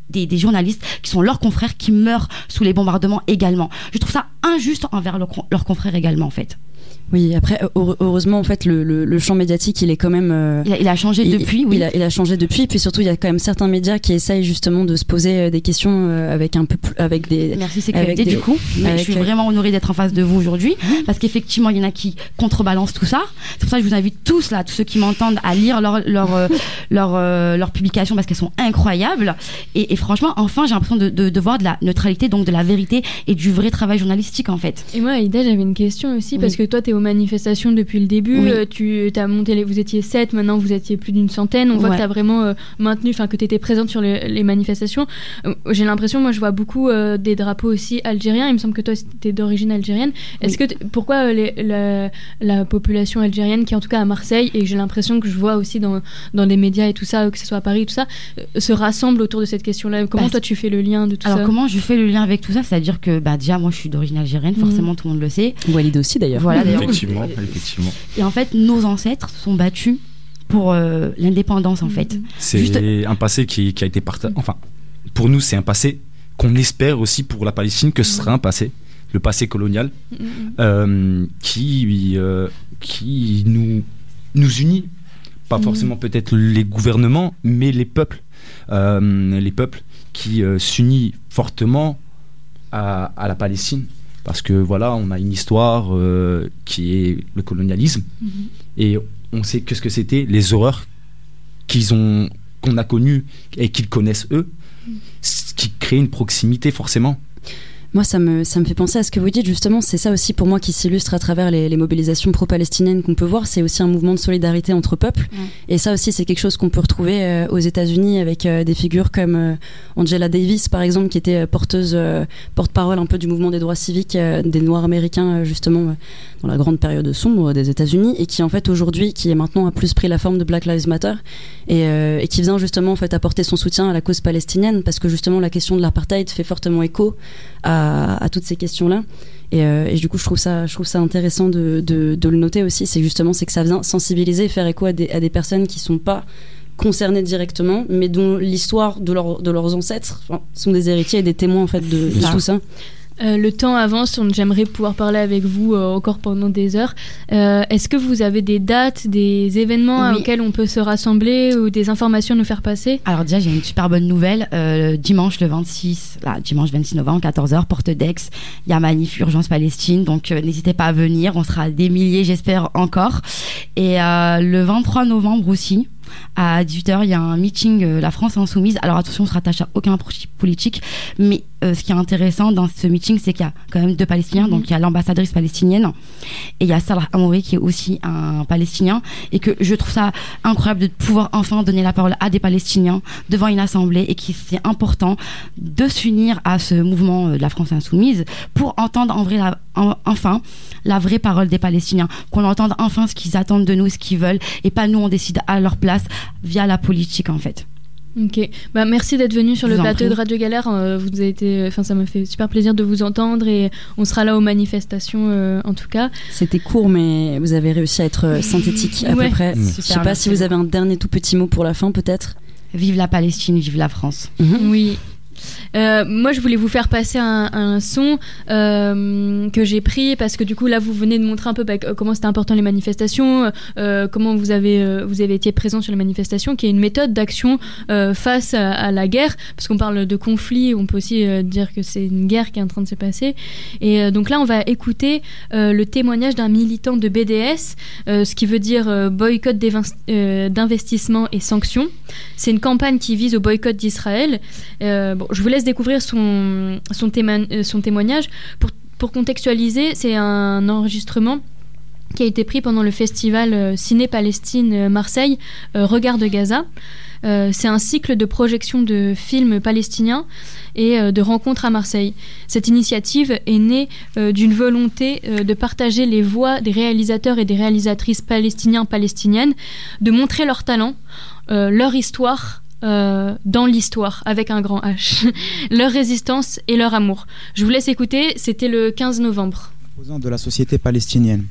des journalistes qui sont leurs confrères qui meurent sous les bombardements également. Je trouve ça injuste envers leurs confrères également en fait.
Oui, après, heureusement, en fait, le champ médiatique, il est quand même...
Il a changé depuis, oui.
Il a changé depuis, puis surtout, il y a quand même certains médias qui essayent justement de se poser des questions avec un peu plus... Avec des,
Merci CQFD, du coup. Je suis vraiment honorée d'être en face de vous aujourd'hui, parce qu'effectivement, il y en a qui contrebalancent tout ça. C'est pour ça que je vous invite tous, là, tous ceux qui m'entendent, à lire leurs publications, parce qu'elles sont incroyables. Et franchement, enfin, j'ai l'impression de voir de la neutralité, donc de la vérité et du vrai travail journalistique, en fait.
Et moi, Aïda, j'avais une question aussi, parce que toi, t'es aux manifestations depuis le début, tu as monté vous étiez 7, maintenant vous étiez plus d'une centaine, on voit que tu as vraiment maintenu, enfin que tu étais présente sur les manifestations. J'ai l'impression, moi je vois beaucoup des drapeaux aussi algériens, il me semble que toi tu es d'origine algérienne. Est-ce que pourquoi la population algérienne qui est en tout cas à Marseille, et j'ai l'impression que je vois aussi dans les médias et tout ça, que ce soit à Paris, tout ça, se rassemble autour de cette question-là? Comment toi tu fais le lien de tout ça?
Alors comment je fais le lien avec tout ça? C'est-à-dire que déjà moi je suis d'origine algérienne, forcément tout le monde le sait.
Walid aussi d'ailleurs.
Voilà, d'ailleurs.
Effectivement.
Et en fait, nos ancêtres se sont battus pour l'indépendance, en fait.
C'est un passé qui a été partagé. Enfin, pour nous, c'est un passé qu'on espère aussi pour la Palestine que ce sera un passé, le passé colonial, qui nous unit. Pas forcément peut-être les gouvernements, mais les peuples qui s'unissent fortement à la Palestine. Parce que voilà, on a une histoire qui est le colonialisme, et on sait que ce que c'était, les horreurs qu'on a connues et qu'ils connaissent eux, ce qui crée une proximité forcément.
Moi, ça me fait penser à ce que vous dites, justement. C'est ça aussi pour moi qui s'illustre à travers les mobilisations pro-palestiniennes qu'on peut voir. C'est aussi un mouvement de solidarité entre peuples. Et ça aussi, c'est quelque chose qu'on peut retrouver aux États-Unis avec des figures comme Angela Davis, par exemple, qui était porte-parole un peu du mouvement des droits civiques des Noirs américains, justement, dans la grande période sombre des États-Unis, et qui, en fait, aujourd'hui, qui est maintenant a plus pris la forme de Black Lives Matter, et qui vient justement, en fait, apporter son soutien à la cause palestinienne, parce que justement, la question de l'apartheid fait fortement écho à toutes ces questions-là. Et du coup, je trouve ça intéressant de le noter aussi. C'est que ça vient sensibiliser et faire écho à des personnes qui ne sont pas concernées directement, mais dont l'histoire de leurs ancêtres sont des héritiers et des témoins en fait, de tout ça.
Le temps avance, j'aimerais pouvoir parler avec vous encore pendant des heures. Est-ce que vous avez des dates, des événements auxquels on peut se rassembler ou des informations à nous faire passer?
Alors déjà, j'ai une super bonne nouvelle. Dimanche 26 novembre, 14h, Porte d'Aix, il y a Manif Urgence Palestine, donc n'hésitez pas à venir, on sera des milliers, j'espère encore. Et le 23 novembre aussi, à 18h, il y a un meeting La France Insoumise. Alors attention, on ne se rattache à aucun parti politique, mais ce qui est intéressant dans ce meeting, c'est qu'il y a quand même 2 Palestiniens. Donc il y a l'ambassadrice palestinienne et il y a Salah Hamouri qui est aussi un Palestinien, et que je trouve ça incroyable de pouvoir enfin donner la parole à des Palestiniens devant une assemblée, et que c'est important de s'unir à ce mouvement de la France Insoumise pour entendre enfin la vraie parole des Palestiniens, qu'on entende enfin ce qu'ils attendent de nous, ce qu'ils veulent, et pas nous on décide à leur place via la politique en fait.
Ok, merci d'être venu sur le plateau de Radio Galère. Vous avez été, ça m'a fait super plaisir de vous entendre, et on sera là aux manifestations en tout cas. C'était court, mais vous avez réussi à être synthétique à peu près. Je sais pas si vous avez un dernier tout petit mot pour la fin, peut-être. Vive la Palestine, vive la France. Oui. Moi je voulais vous faire passer un son que j'ai pris, parce que du coup là vous venez de montrer un peu comment c'était important les manifestations, comment vous avez été présent sur les manifestations, qui est une méthode d'action face à la guerre, parce qu'on parle de conflit, on peut aussi dire que c'est une guerre qui est en train de se passer. Et donc là on va écouter le témoignage d'un militant de BDS, ce qui veut dire boycott d'investissement et sanctions. C'est une campagne qui vise au boycott d'Israël. Je vous laisse découvrir son témoignage. Pour contextualiser, c'est un enregistrement qui a été pris pendant le festival Ciné-Palestine Marseille, Regard de Gaza. C'est un cycle de projection de films palestiniens et de rencontres à Marseille. Cette initiative est née d'une volonté de partager les voix des réalisateurs et des réalisatrices palestiniennes, de montrer leur talent, leur histoire, dans l'histoire, avec un grand H, leur résistance et leur amour. Je vous laisse écouter, c'était le 15 novembre. De la société palestinienne.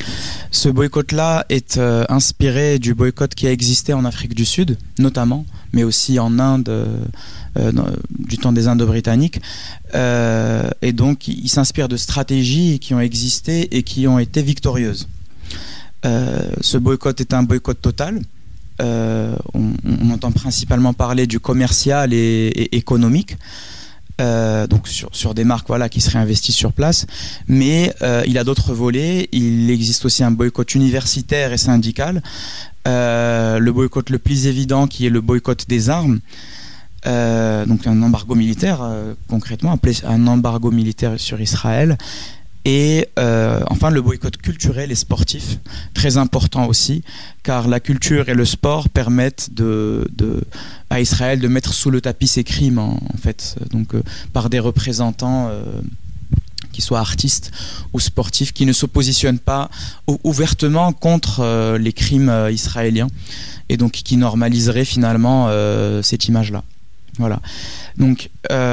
Ce boycott-là est inspiré du boycott qui a existé en Afrique du Sud, notamment, mais aussi en Inde du temps des Indo-Britanniques. Et donc, il s'inspire de stratégies qui ont existé et qui ont été victorieuses. Ce boycott est un boycott total. On entend principalement parler du commercial et économique. Donc sur des marques qui se réinvestissent sur place, mais il a d'autres volets. Il existe aussi un boycott universitaire et syndical, le boycott le plus évident qui est le boycott des armes, donc un embargo militaire, concrètement appelé un embargo militaire sur Israël. Et enfin le boycott culturel et sportif, très important aussi, car la culture et le sport permettent à Israël de mettre sous le tapis ses crimes en fait, donc par des représentants qui soient artistes ou sportifs, qui ne se positionnent pas ouvertement contre les crimes israéliens, et donc qui normaliseraient finalement cette image-là. Voilà. Donc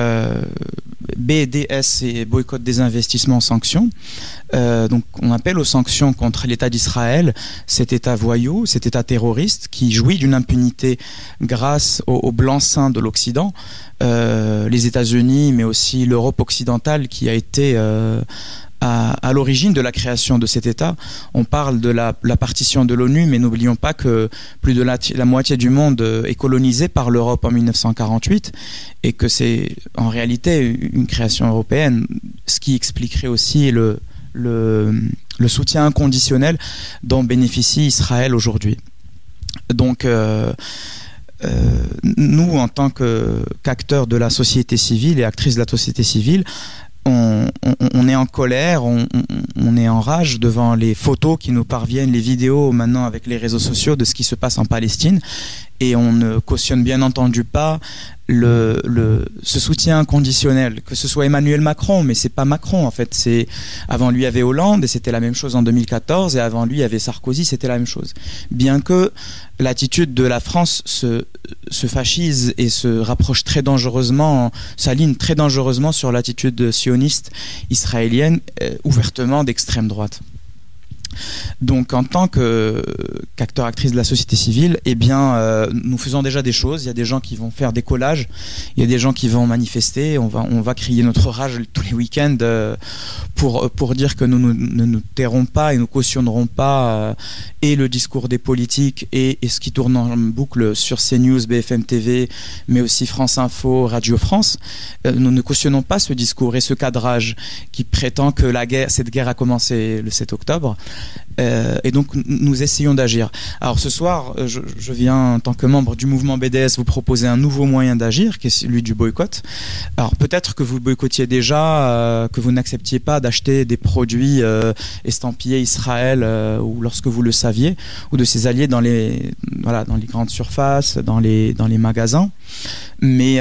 BDS, c'est boycott des investissements, sanctions. Donc on appelle aux sanctions contre l'État d'Israël, cet État voyou, cet État terroriste qui jouit d'une impunité grâce au blanc-seing de l'Occident, les États-Unis, mais aussi l'Europe occidentale qui a été à l'origine de la création de cet État. On parle de la partition de l'ONU, mais n'oublions pas que plus de la moitié du monde est colonisé par l'Europe en 1948, et que c'est en réalité une création européenne, ce qui expliquerait aussi le soutien inconditionnel dont bénéficie Israël aujourd'hui. Donc nous, en tant qu'acteurs de la société civile et actrices de la société civile, on est en colère, on est en rage devant les photos qui nous parviennent, les vidéos maintenant avec les réseaux sociaux de ce qui se passe en Palestine, et on ne cautionne bien entendu pas ce soutien inconditionnel, que ce soit Emmanuel Macron, mais c'est pas Macron en fait, c'est avant lui il y avait Hollande et c'était la même chose en 2014, et avant lui il y avait Sarkozy, c'était la même chose. Bien que l'attitude de la France se fascise et se rapproche très dangereusement, s'aligne très dangereusement sur l'attitude sioniste israélienne, ouvertement d'extrême droite. Donc en tant qu'acteur actrice de la société civile, eh bien nous faisons déjà des choses. Il y a des gens qui vont faire des collages, il y a des gens qui vont manifester, on va crier notre rage tous les week-ends pour dire que nous ne nous tairons pas et nous cautionnerons pas et le discours des politiques et ce qui tourne en boucle sur CNews, BFM TV, mais aussi France Info, Radio France. Nous ne cautionnons pas ce discours et ce cadrage qui prétend que cette guerre a commencé le 7 octobre. Et donc nous essayons d'agir. Alors ce soir, je viens en tant que membre du mouvement BDS vous proposer un nouveau moyen d'agir, qui est celui du boycott. Alors peut-être que vous boycottiez déjà, que vous n'acceptiez pas d'acheter des produits estampillés Israël, ou lorsque vous le saviez, ou de ses alliés dans les grandes surfaces, dans les magasins. Mais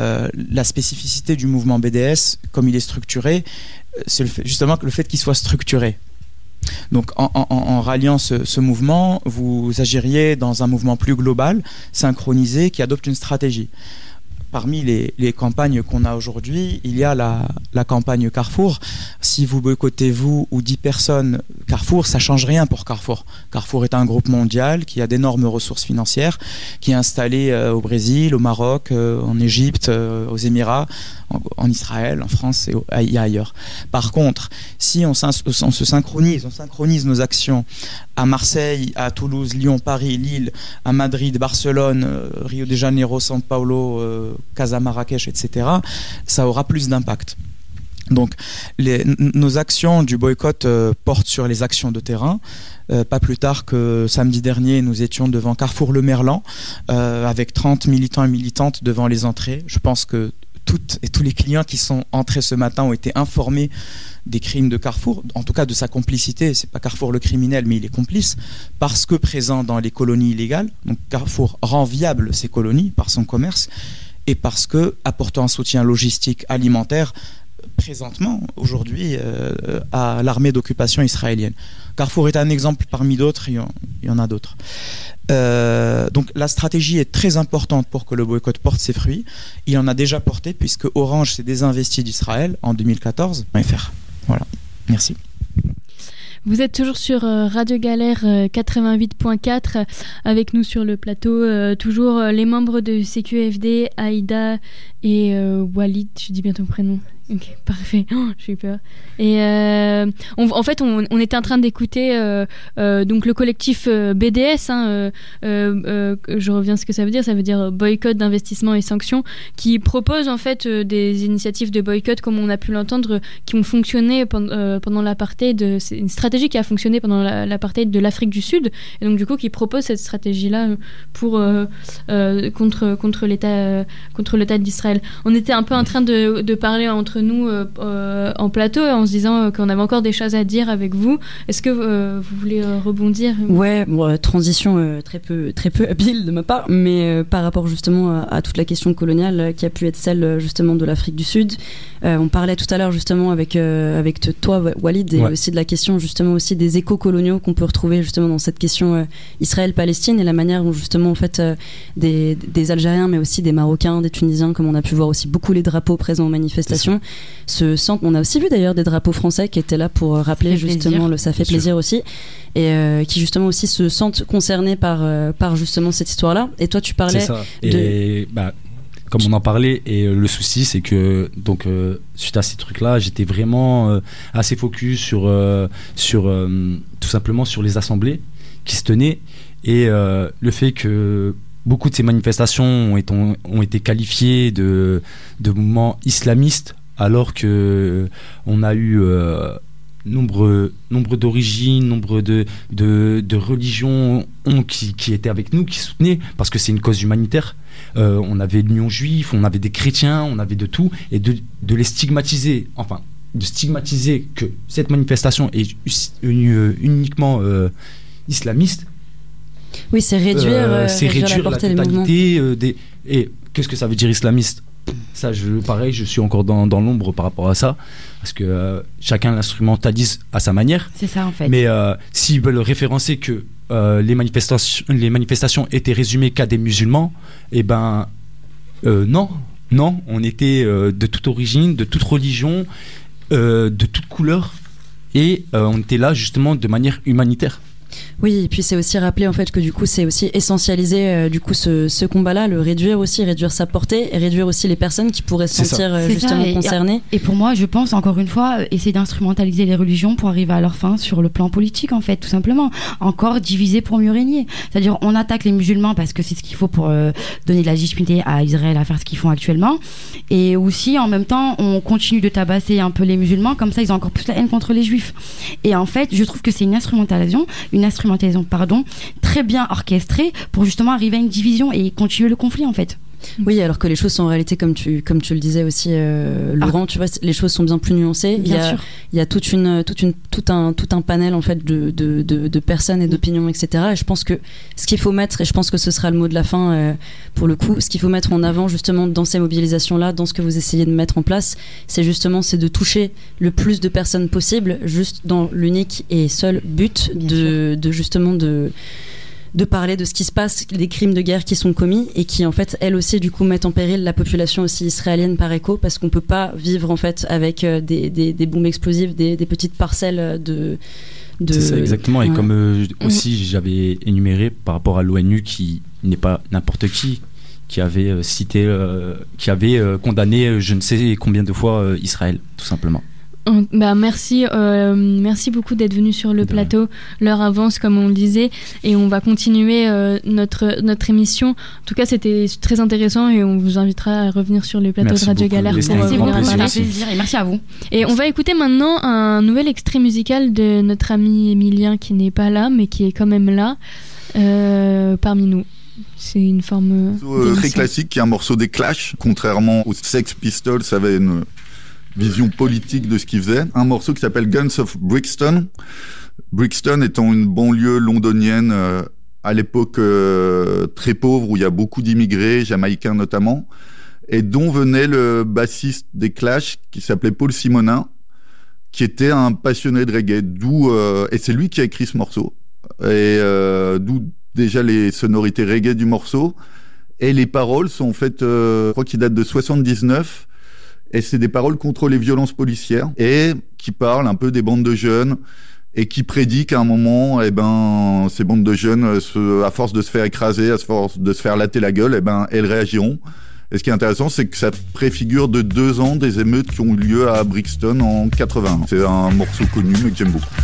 la spécificité du mouvement BDS, comme il est structuré, c'est justement le fait qu'il soit structuré. Donc en ralliant ce mouvement, vous agiriez dans un mouvement plus global, synchronisé, qui adopte une stratégie. Parmi les campagnes qu'on a aujourd'hui, il y a la campagne Carrefour. Si vous boycottez vous ou 10 personnes Carrefour, ça ne change rien pour Carrefour. Carrefour est un groupe mondial qui a d'énormes ressources financières, qui est installé au Brésil, au Maroc, en Égypte, aux Émirats, en Israël, en France et ailleurs. Par contre, si on se synchronise nos actions à Marseille, à Toulouse, Lyon, Paris, Lille, à Madrid, Barcelone, Rio de Janeiro, São Paulo, Casa, Marrakech, etc., ça aura plus d'impact. Donc nos actions du boycott portent sur les actions de terrain. Pas plus tard que samedi dernier, nous étions devant Carrefour Le Merlan avec 30 militants et militantes devant les entrées. Je pense que toutes et tous les clients qui sont entrés ce matin ont été informés des crimes de Carrefour, en tout cas de sa complicité. C'est pas Carrefour le criminel, mais il est complice parce que présent dans les colonies illégales. Donc Carrefour rend viable ces colonies par son commerce et parce que apportant un soutien logistique alimentaire présentement, aujourd'hui, à l'armée d'occupation israélienne. Carrefour est un exemple parmi d'autres, il y en a d'autres. Donc la stratégie est très importante pour que le boycott porte ses fruits. Il en a déjà porté puisque Orange s'est désinvesti d'Israël en 2014. Voilà, merci.
Vous êtes toujours sur Radio Galère 88.4 avec nous sur le plateau, toujours les membres de CQFD, Aïda et Walid, je dis bien ton prénom. Ok, parfait. J'ai eu peur. Et on était en train d'écouter donc le collectif BDS. Je reviens à ce que ça veut dire. Ça veut dire boycott d'investissement et sanctions, qui propose en fait des initiatives de boycott, comme on a pu l'entendre, qui ont fonctionné pendant l'apartheid. C'est une stratégie qui a fonctionné pendant l'apartheid de l'Afrique du Sud, et donc du coup qui propose cette stratégie-là pour contre l'État d'Israël. On était un peu en train de parler entre nous en plateau, en se disant qu'on avait encore des choses à dire avec vous. Est-ce que vous voulez rebondir?
Ouais, transition très peu habile de ma part, mais par rapport justement à toute la question coloniale qui a pu être celle justement de l'Afrique du Sud. On parlait tout à l'heure justement avec toi, Walid, et aussi de la question justement aussi des échos coloniaux qu'on peut retrouver justement dans cette question Israël-Palestine, et la manière dont justement en fait des Algériens, mais aussi des Marocains, des Tunisiens, comme on a pu voir aussi beaucoup les drapeaux présents aux manifestations, se sentent. On a aussi vu d'ailleurs des drapeaux français qui étaient là pour rappeler justement ça fait plaisir aussi, et qui justement aussi se sentent concernés par justement cette histoire-là. Et toi, tu parlais
comme on en parlait, et le souci c'est que donc suite à ces trucs-là, j'étais vraiment assez focus sur tout simplement sur les assemblées qui se tenaient, et le fait que beaucoup de ces manifestations ont été qualifiées de mouvements islamistes, alors que on a eu nombre d'origines, nombre de religions qui étaient avec nous, qui soutenaient, parce que c'est une cause humanitaire. On avait l'Union juive, on avait des chrétiens, on avait de tout, et de les stigmatiser, de stigmatiser que cette manifestation est uniquement islamiste.
Oui, c'est réduire
la totalité et qu'est-ce que ça veut dire islamiste? Ça, je suis encore dans l'ombre par rapport à ça, parce que chacun l'instrumentalise à sa manière. C'est ça en fait. Mais s'ils veulent référencer que les manifestations étaient résumées qu'à des musulmans, non, on était de toute origine, de toute religion, de toute couleur, et on était là justement de manière humanitaire.
Oui, et puis c'est aussi rappeler en fait que du coup c'est aussi essentialiser du coup ce combat-là, le réduire sa portée, et réduire aussi les personnes qui pourraient se sentir justement concernées.
Et pour moi, je pense encore une fois, essayer d'instrumentaliser les religions pour arriver à leur fin sur le plan politique en fait, tout simplement. Encore diviser pour mieux régner. C'est-à-dire on attaque les musulmans parce que c'est ce qu'il faut pour donner de la légitimité à Israël à faire ce qu'ils font actuellement, et aussi en même temps on continue de tabasser un peu les musulmans, comme ça ils ont encore plus la haine contre les juifs. Et en fait, je trouve que c'est une instrumentalisation très bien orchestrée pour justement arriver à une division et continuer le conflit en fait.
Oui, alors que les choses sont en réalité, comme tu le disais aussi, Laurent, tu vois, les choses sont bien plus nuancées. Il y a tout un panel en fait de personnes et d'opinions, etc. Et je pense que ce qu'il faut mettre, et je pense que ce sera le mot de la fin pour le coup, ce qu'il faut mettre en avant justement dans ces mobilisations-là, dans ce que vous essayez de mettre en place, c'est de toucher le plus de personnes possible, juste dans l'unique et seul but de parler de ce qui se passe, des crimes de guerre qui sont commis, et qui en fait elles aussi du coup mettent en péril la population aussi israélienne par écho, parce qu'on peut pas vivre en fait avec des bombes explosives, des petites parcelles de
c'est ça exactement. Et comme aussi j'avais énuméré par rapport à l'ONU, qui n'est pas n'importe qui avait cité qui avait condamné je ne sais combien de fois Israël, tout simplement.
Merci beaucoup d'être venu sur le plateau. L'heure avance, comme on le disait, et on va continuer notre émission. En tout cas, c'était très intéressant, et on vous invitera à revenir sur le plateau de Radio Galère pour revenir en parler.
Plaisir, et merci à vous.
Et on va écouter maintenant un nouvel extrait musical de notre ami Emilien, qui n'est pas là, mais qui est quand même là parmi nous. C'est une forme
très classique, qui est un morceau des Clash, contrairement aux Sex Pistols, ça avait une vision politique de ce qu'ils faisaient. Un morceau qui s'appelle Guns of Brixton. Brixton étant une banlieue londonienne à l'époque très pauvre, où il y a beaucoup d'immigrés, jamaïcains notamment, et dont venait le bassiste des Clash, qui s'appelait Paul Simonin, qui était un passionné de reggae. Et c'est lui qui a écrit ce morceau. Et d'où déjà les sonorités reggae du morceau. Et les paroles sont en fait, je crois qu'ils datent de 79, et c'est des paroles contre les violences policières, et qui parlent un peu des bandes de jeunes et qui prédit qu'à un moment, ces bandes de jeunes, à force de se faire écraser, à force de se faire latter la gueule, elles réagiront. Et ce qui est intéressant, c'est que ça préfigure de 2 ans des émeutes qui ont eu lieu à Brixton en 80. C'est un morceau connu, mais que j'aime beaucoup.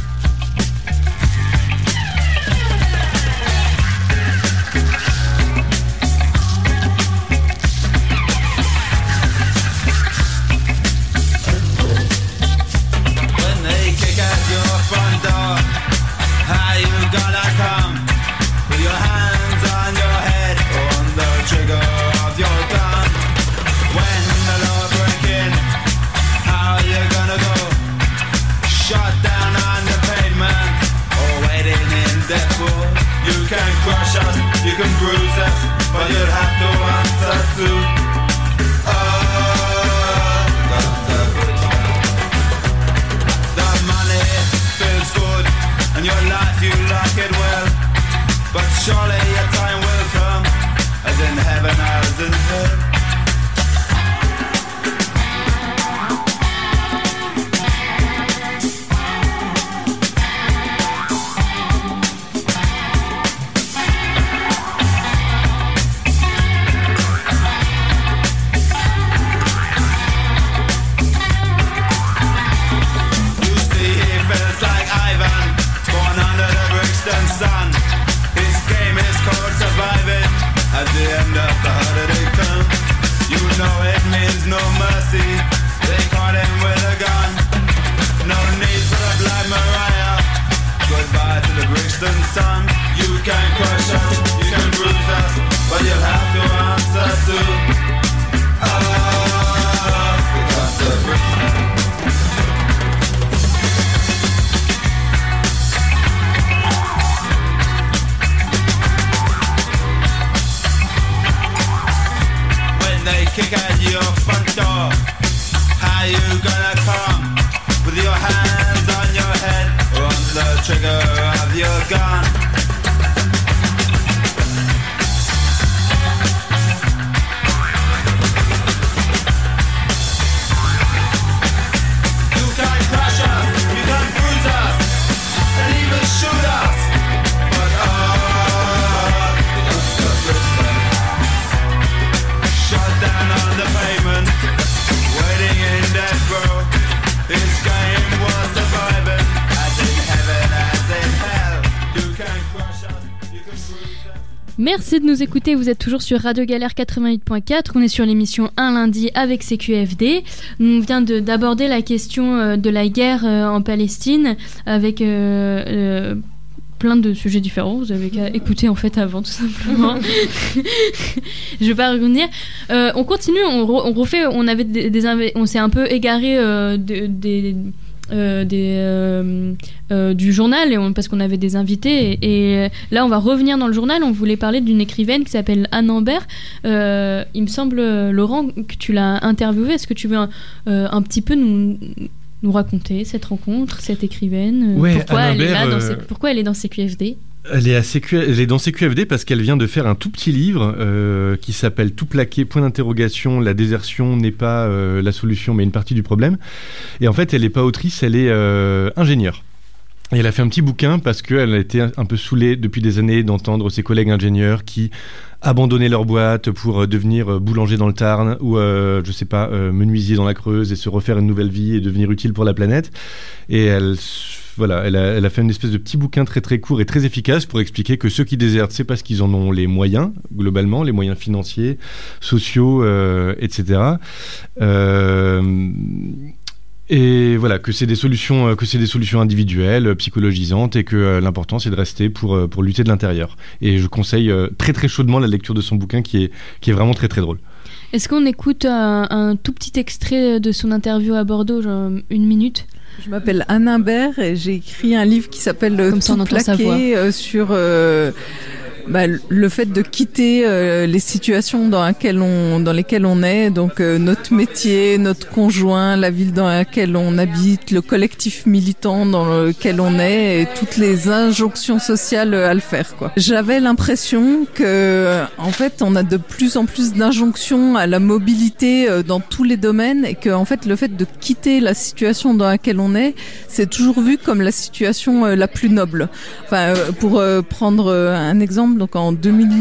Merci de nous écouter, vous êtes toujours sur Radio Galère 88.4, on est sur l'émission Un lundi avec CQFD. On vient d'aborder la question de la guerre en Palestine avec plein de sujets différents, vous avez qu'à écouter en fait avant tout simplement. Je vais pas revenir. On continue, on refait, on s'est un peu égaré du journal parce qu'on avait des invités et là on va revenir dans le journal. On voulait parler d'une écrivaine qui s'appelle Anne Ambert. Il me semble, Laurent, que tu l'as interviewée. Est-ce que tu veux un petit peu nous raconter cette rencontre, cette écrivaine, pourquoi elle est dans CQFD?
Elle est dans CQFD parce qu'elle vient de faire un tout petit livre qui s'appelle Tout plaqué, point d'interrogation, la désertion n'est pas la solution mais une partie du problème. Et en fait, elle n'est pas autrice, elle est ingénieure. Et elle a fait un petit bouquin parce qu'elle a été un peu saoulée depuis des années d'entendre ses collègues ingénieurs qui abandonnaient leur boîte pour devenir boulanger dans le Tarn ou, menuisier dans la Creuse et se refaire une nouvelle vie et devenir utile pour la planète. Et elle a fait une espèce de petit bouquin très très court et très efficace pour expliquer que ceux qui désertent, c'est parce qu'ils en ont les moyens, globalement, les moyens financiers, sociaux, etc. Et voilà, que c'est des solutions individuelles, psychologisantes, et que l'important c'est de rester pour lutter de l'intérieur. Et je conseille très très chaudement la lecture de son bouquin qui est vraiment très très drôle.
Est-ce qu'on écoute un tout petit extrait de son interview à Bordeaux, genre 1 minute?
Je m'appelle Anne Imbert et j'ai écrit un livre qui s'appelle Tout plaqué sur le fait de quitter les situations dans lesquelles on est, donc notre métier, notre conjoint, la ville dans laquelle on habite, le collectif militant dans lequel on est, et toutes les injonctions sociales à le faire, quoi. J'avais l'impression que, en fait, on a de plus en plus d'injonctions à la mobilité dans tous les domaines, et que, en fait, le fait de quitter la situation dans laquelle on est, c'est toujours vu comme la situation la plus noble. Enfin, pour prendre un exemple, donc en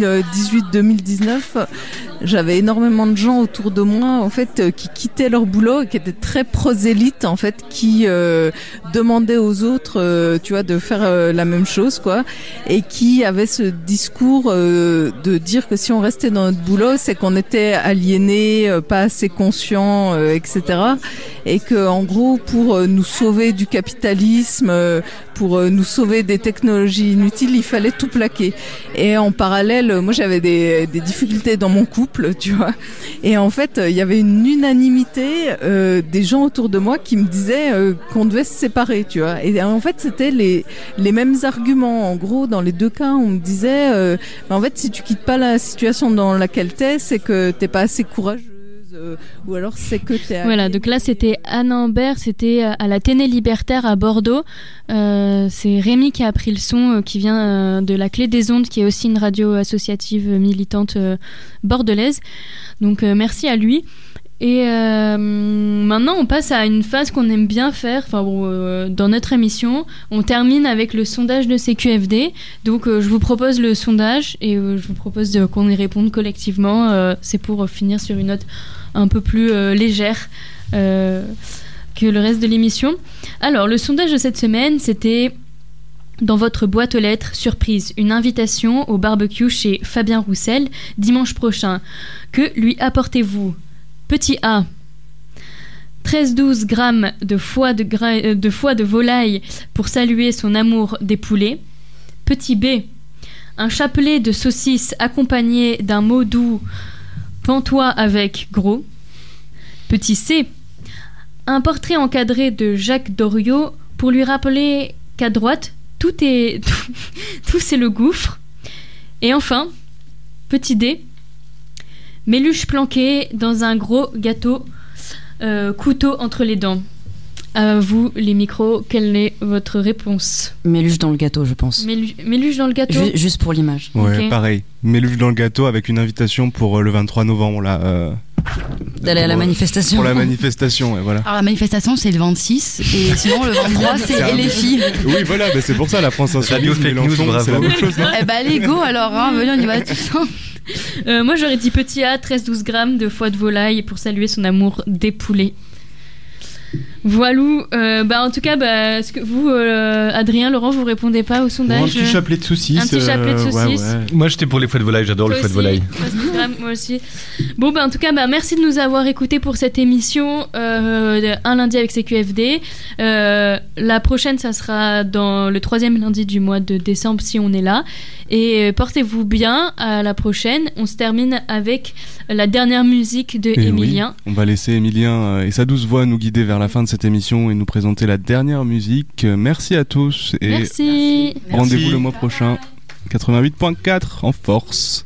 2018-2019, j'avais énormément de gens autour de moi, en fait, qui quittaient leur boulot et qui étaient très prosélytes, en fait, qui demandaient aux autres, tu vois, de faire la même chose, quoi, et qui avaient ce discours de dire que si on restait dans notre boulot, c'est qu'on était aliénés, pas assez conscients, etc. Et que, en gros, pour nous sauver du capitalisme, pour nous sauver des technologies inutiles, il fallait tout plaquer. Et en parallèle, moi, j'avais des difficultés dans mon couple, tu vois. Et en fait, il y avait une unanimité des gens autour de moi qui me disaient qu'on devait se séparer, tu vois. Et en fait, c'était les mêmes arguments. En gros, dans les deux cas, on me disait, en fait, si tu quittes pas la situation dans laquelle t'es, c'est que t'es pas assez courageux. Ou alors c'est que t'es...
Voilà, donc là c'était Anne Ambert, c'était à la Téné Libertaire à Bordeaux. C'est Rémi qui a pris le son, qui vient de la Clé des Ondes, qui est aussi une radio associative militante bordelaise. Donc merci à lui. Et maintenant on passe à une phase qu'on aime bien faire, dans notre émission. On termine avec le sondage de CQFD. Donc je vous propose le sondage et je vous propose qu'on y réponde collectivement. C'est pour finir sur une note un peu plus légère que le reste de l'émission. Alors le sondage de cette semaine, c'était: dans votre boîte aux lettres, surprise, une invitation au barbecue chez Fabien Roussel dimanche prochain. Que lui apportez-vous? Petit A, 13-12 grammes de foie de volaille pour saluer son amour des poulets. Petit B, un chapelet de saucisses accompagné d'un mot doux, pantois avec gros. Petit C, un portrait encadré de Jacques Doriot pour lui rappeler qu'à droite, tout c'est le gouffre. Et enfin, petit D, méluche planquée dans un gros gâteau, couteau entre les dents. À vous les micros, quelle est votre réponse?
Méluche dans le gâteau, je pense.
Méluche dans le gâteau?
Juste pour l'image.
Ouais,
Okay.
Pareil. Méluche dans le gâteau avec une invitation pour le 23 novembre, là.
D'aller à la manifestation.
Pour la manifestation, et voilà.
Alors la manifestation c'est le 26 et sinon le 23 c'est LFI.
Oui, voilà, mais c'est pour ça la France Insoumise, Mélenchon, c'est la même chose, non?
Eh bah allez go alors, hein, venez on y va tous.
Moi j'aurais dit petit A, 13-12 grammes de foie de volaille pour saluer son amour des poulets. Voilou, en tout cas, est-ce que vous, Adrien, Laurent, vous répondez pas au sondage?
Un petit chapelet de saucisses.
Un petit chapelet de saucisses.
Ouais. Moi, j'étais pour les foies de volaille. J'adore le foie de volaille.
Moi aussi. Bon, en tout cas, merci de nous avoir écoutés pour cette émission. Un lundi avec CQFD. La prochaine, ça sera dans le 3e lundi du mois de décembre, si on est là. Et portez-vous bien. À la prochaine. On se termine avec la dernière musique de Emilien.
Oui, on va laisser Emilien et sa douce voix nous guider vers la fin de cette émission et nous présenter la dernière musique. Merci à tous et
merci.
Rendez-vous le mois prochain. 88.4 en force.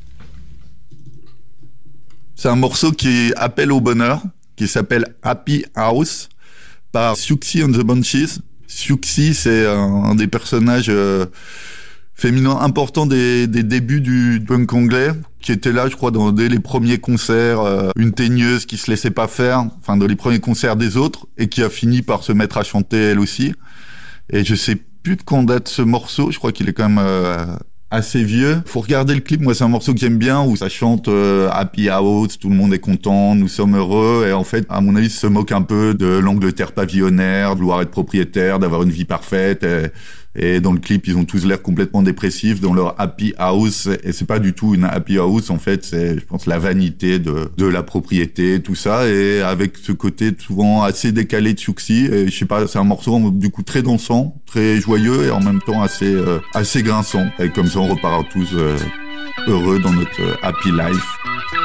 C'est un morceau qui appelle au bonheur, qui s'appelle Happy House par Siouxsie and the Banshees. Siouxsie, c'est un des personnages féminins importants des débuts du punk anglais, qui était là, je crois, dès les premiers concerts, une teigneuse qui se laissait pas faire, enfin, dans les premiers concerts des autres, et qui a fini par se mettre à chanter elle aussi. Et je sais plus de quand date ce morceau, je crois qu'il est quand même assez vieux. Faut regarder le clip, moi c'est un morceau que j'aime bien, où ça chante Happy House, tout le monde est content, nous sommes heureux, et en fait, à mon avis, ça se moque un peu de l'Angleterre pavillonnaire, de vouloir être propriétaire, d'avoir une vie parfaite, et dans le clip, ils ont tous l'air complètement dépressifs dans leur happy house, et c'est pas du tout une happy house, en fait, c'est, je pense, la vanité de la propriété, tout ça, et avec ce côté souvent assez décalé de Siouxsie, et je sais pas, c'est un morceau, du coup, très dansant, très joyeux, et en même temps assez grinçant, et comme ça, on repart tous heureux dans notre happy life.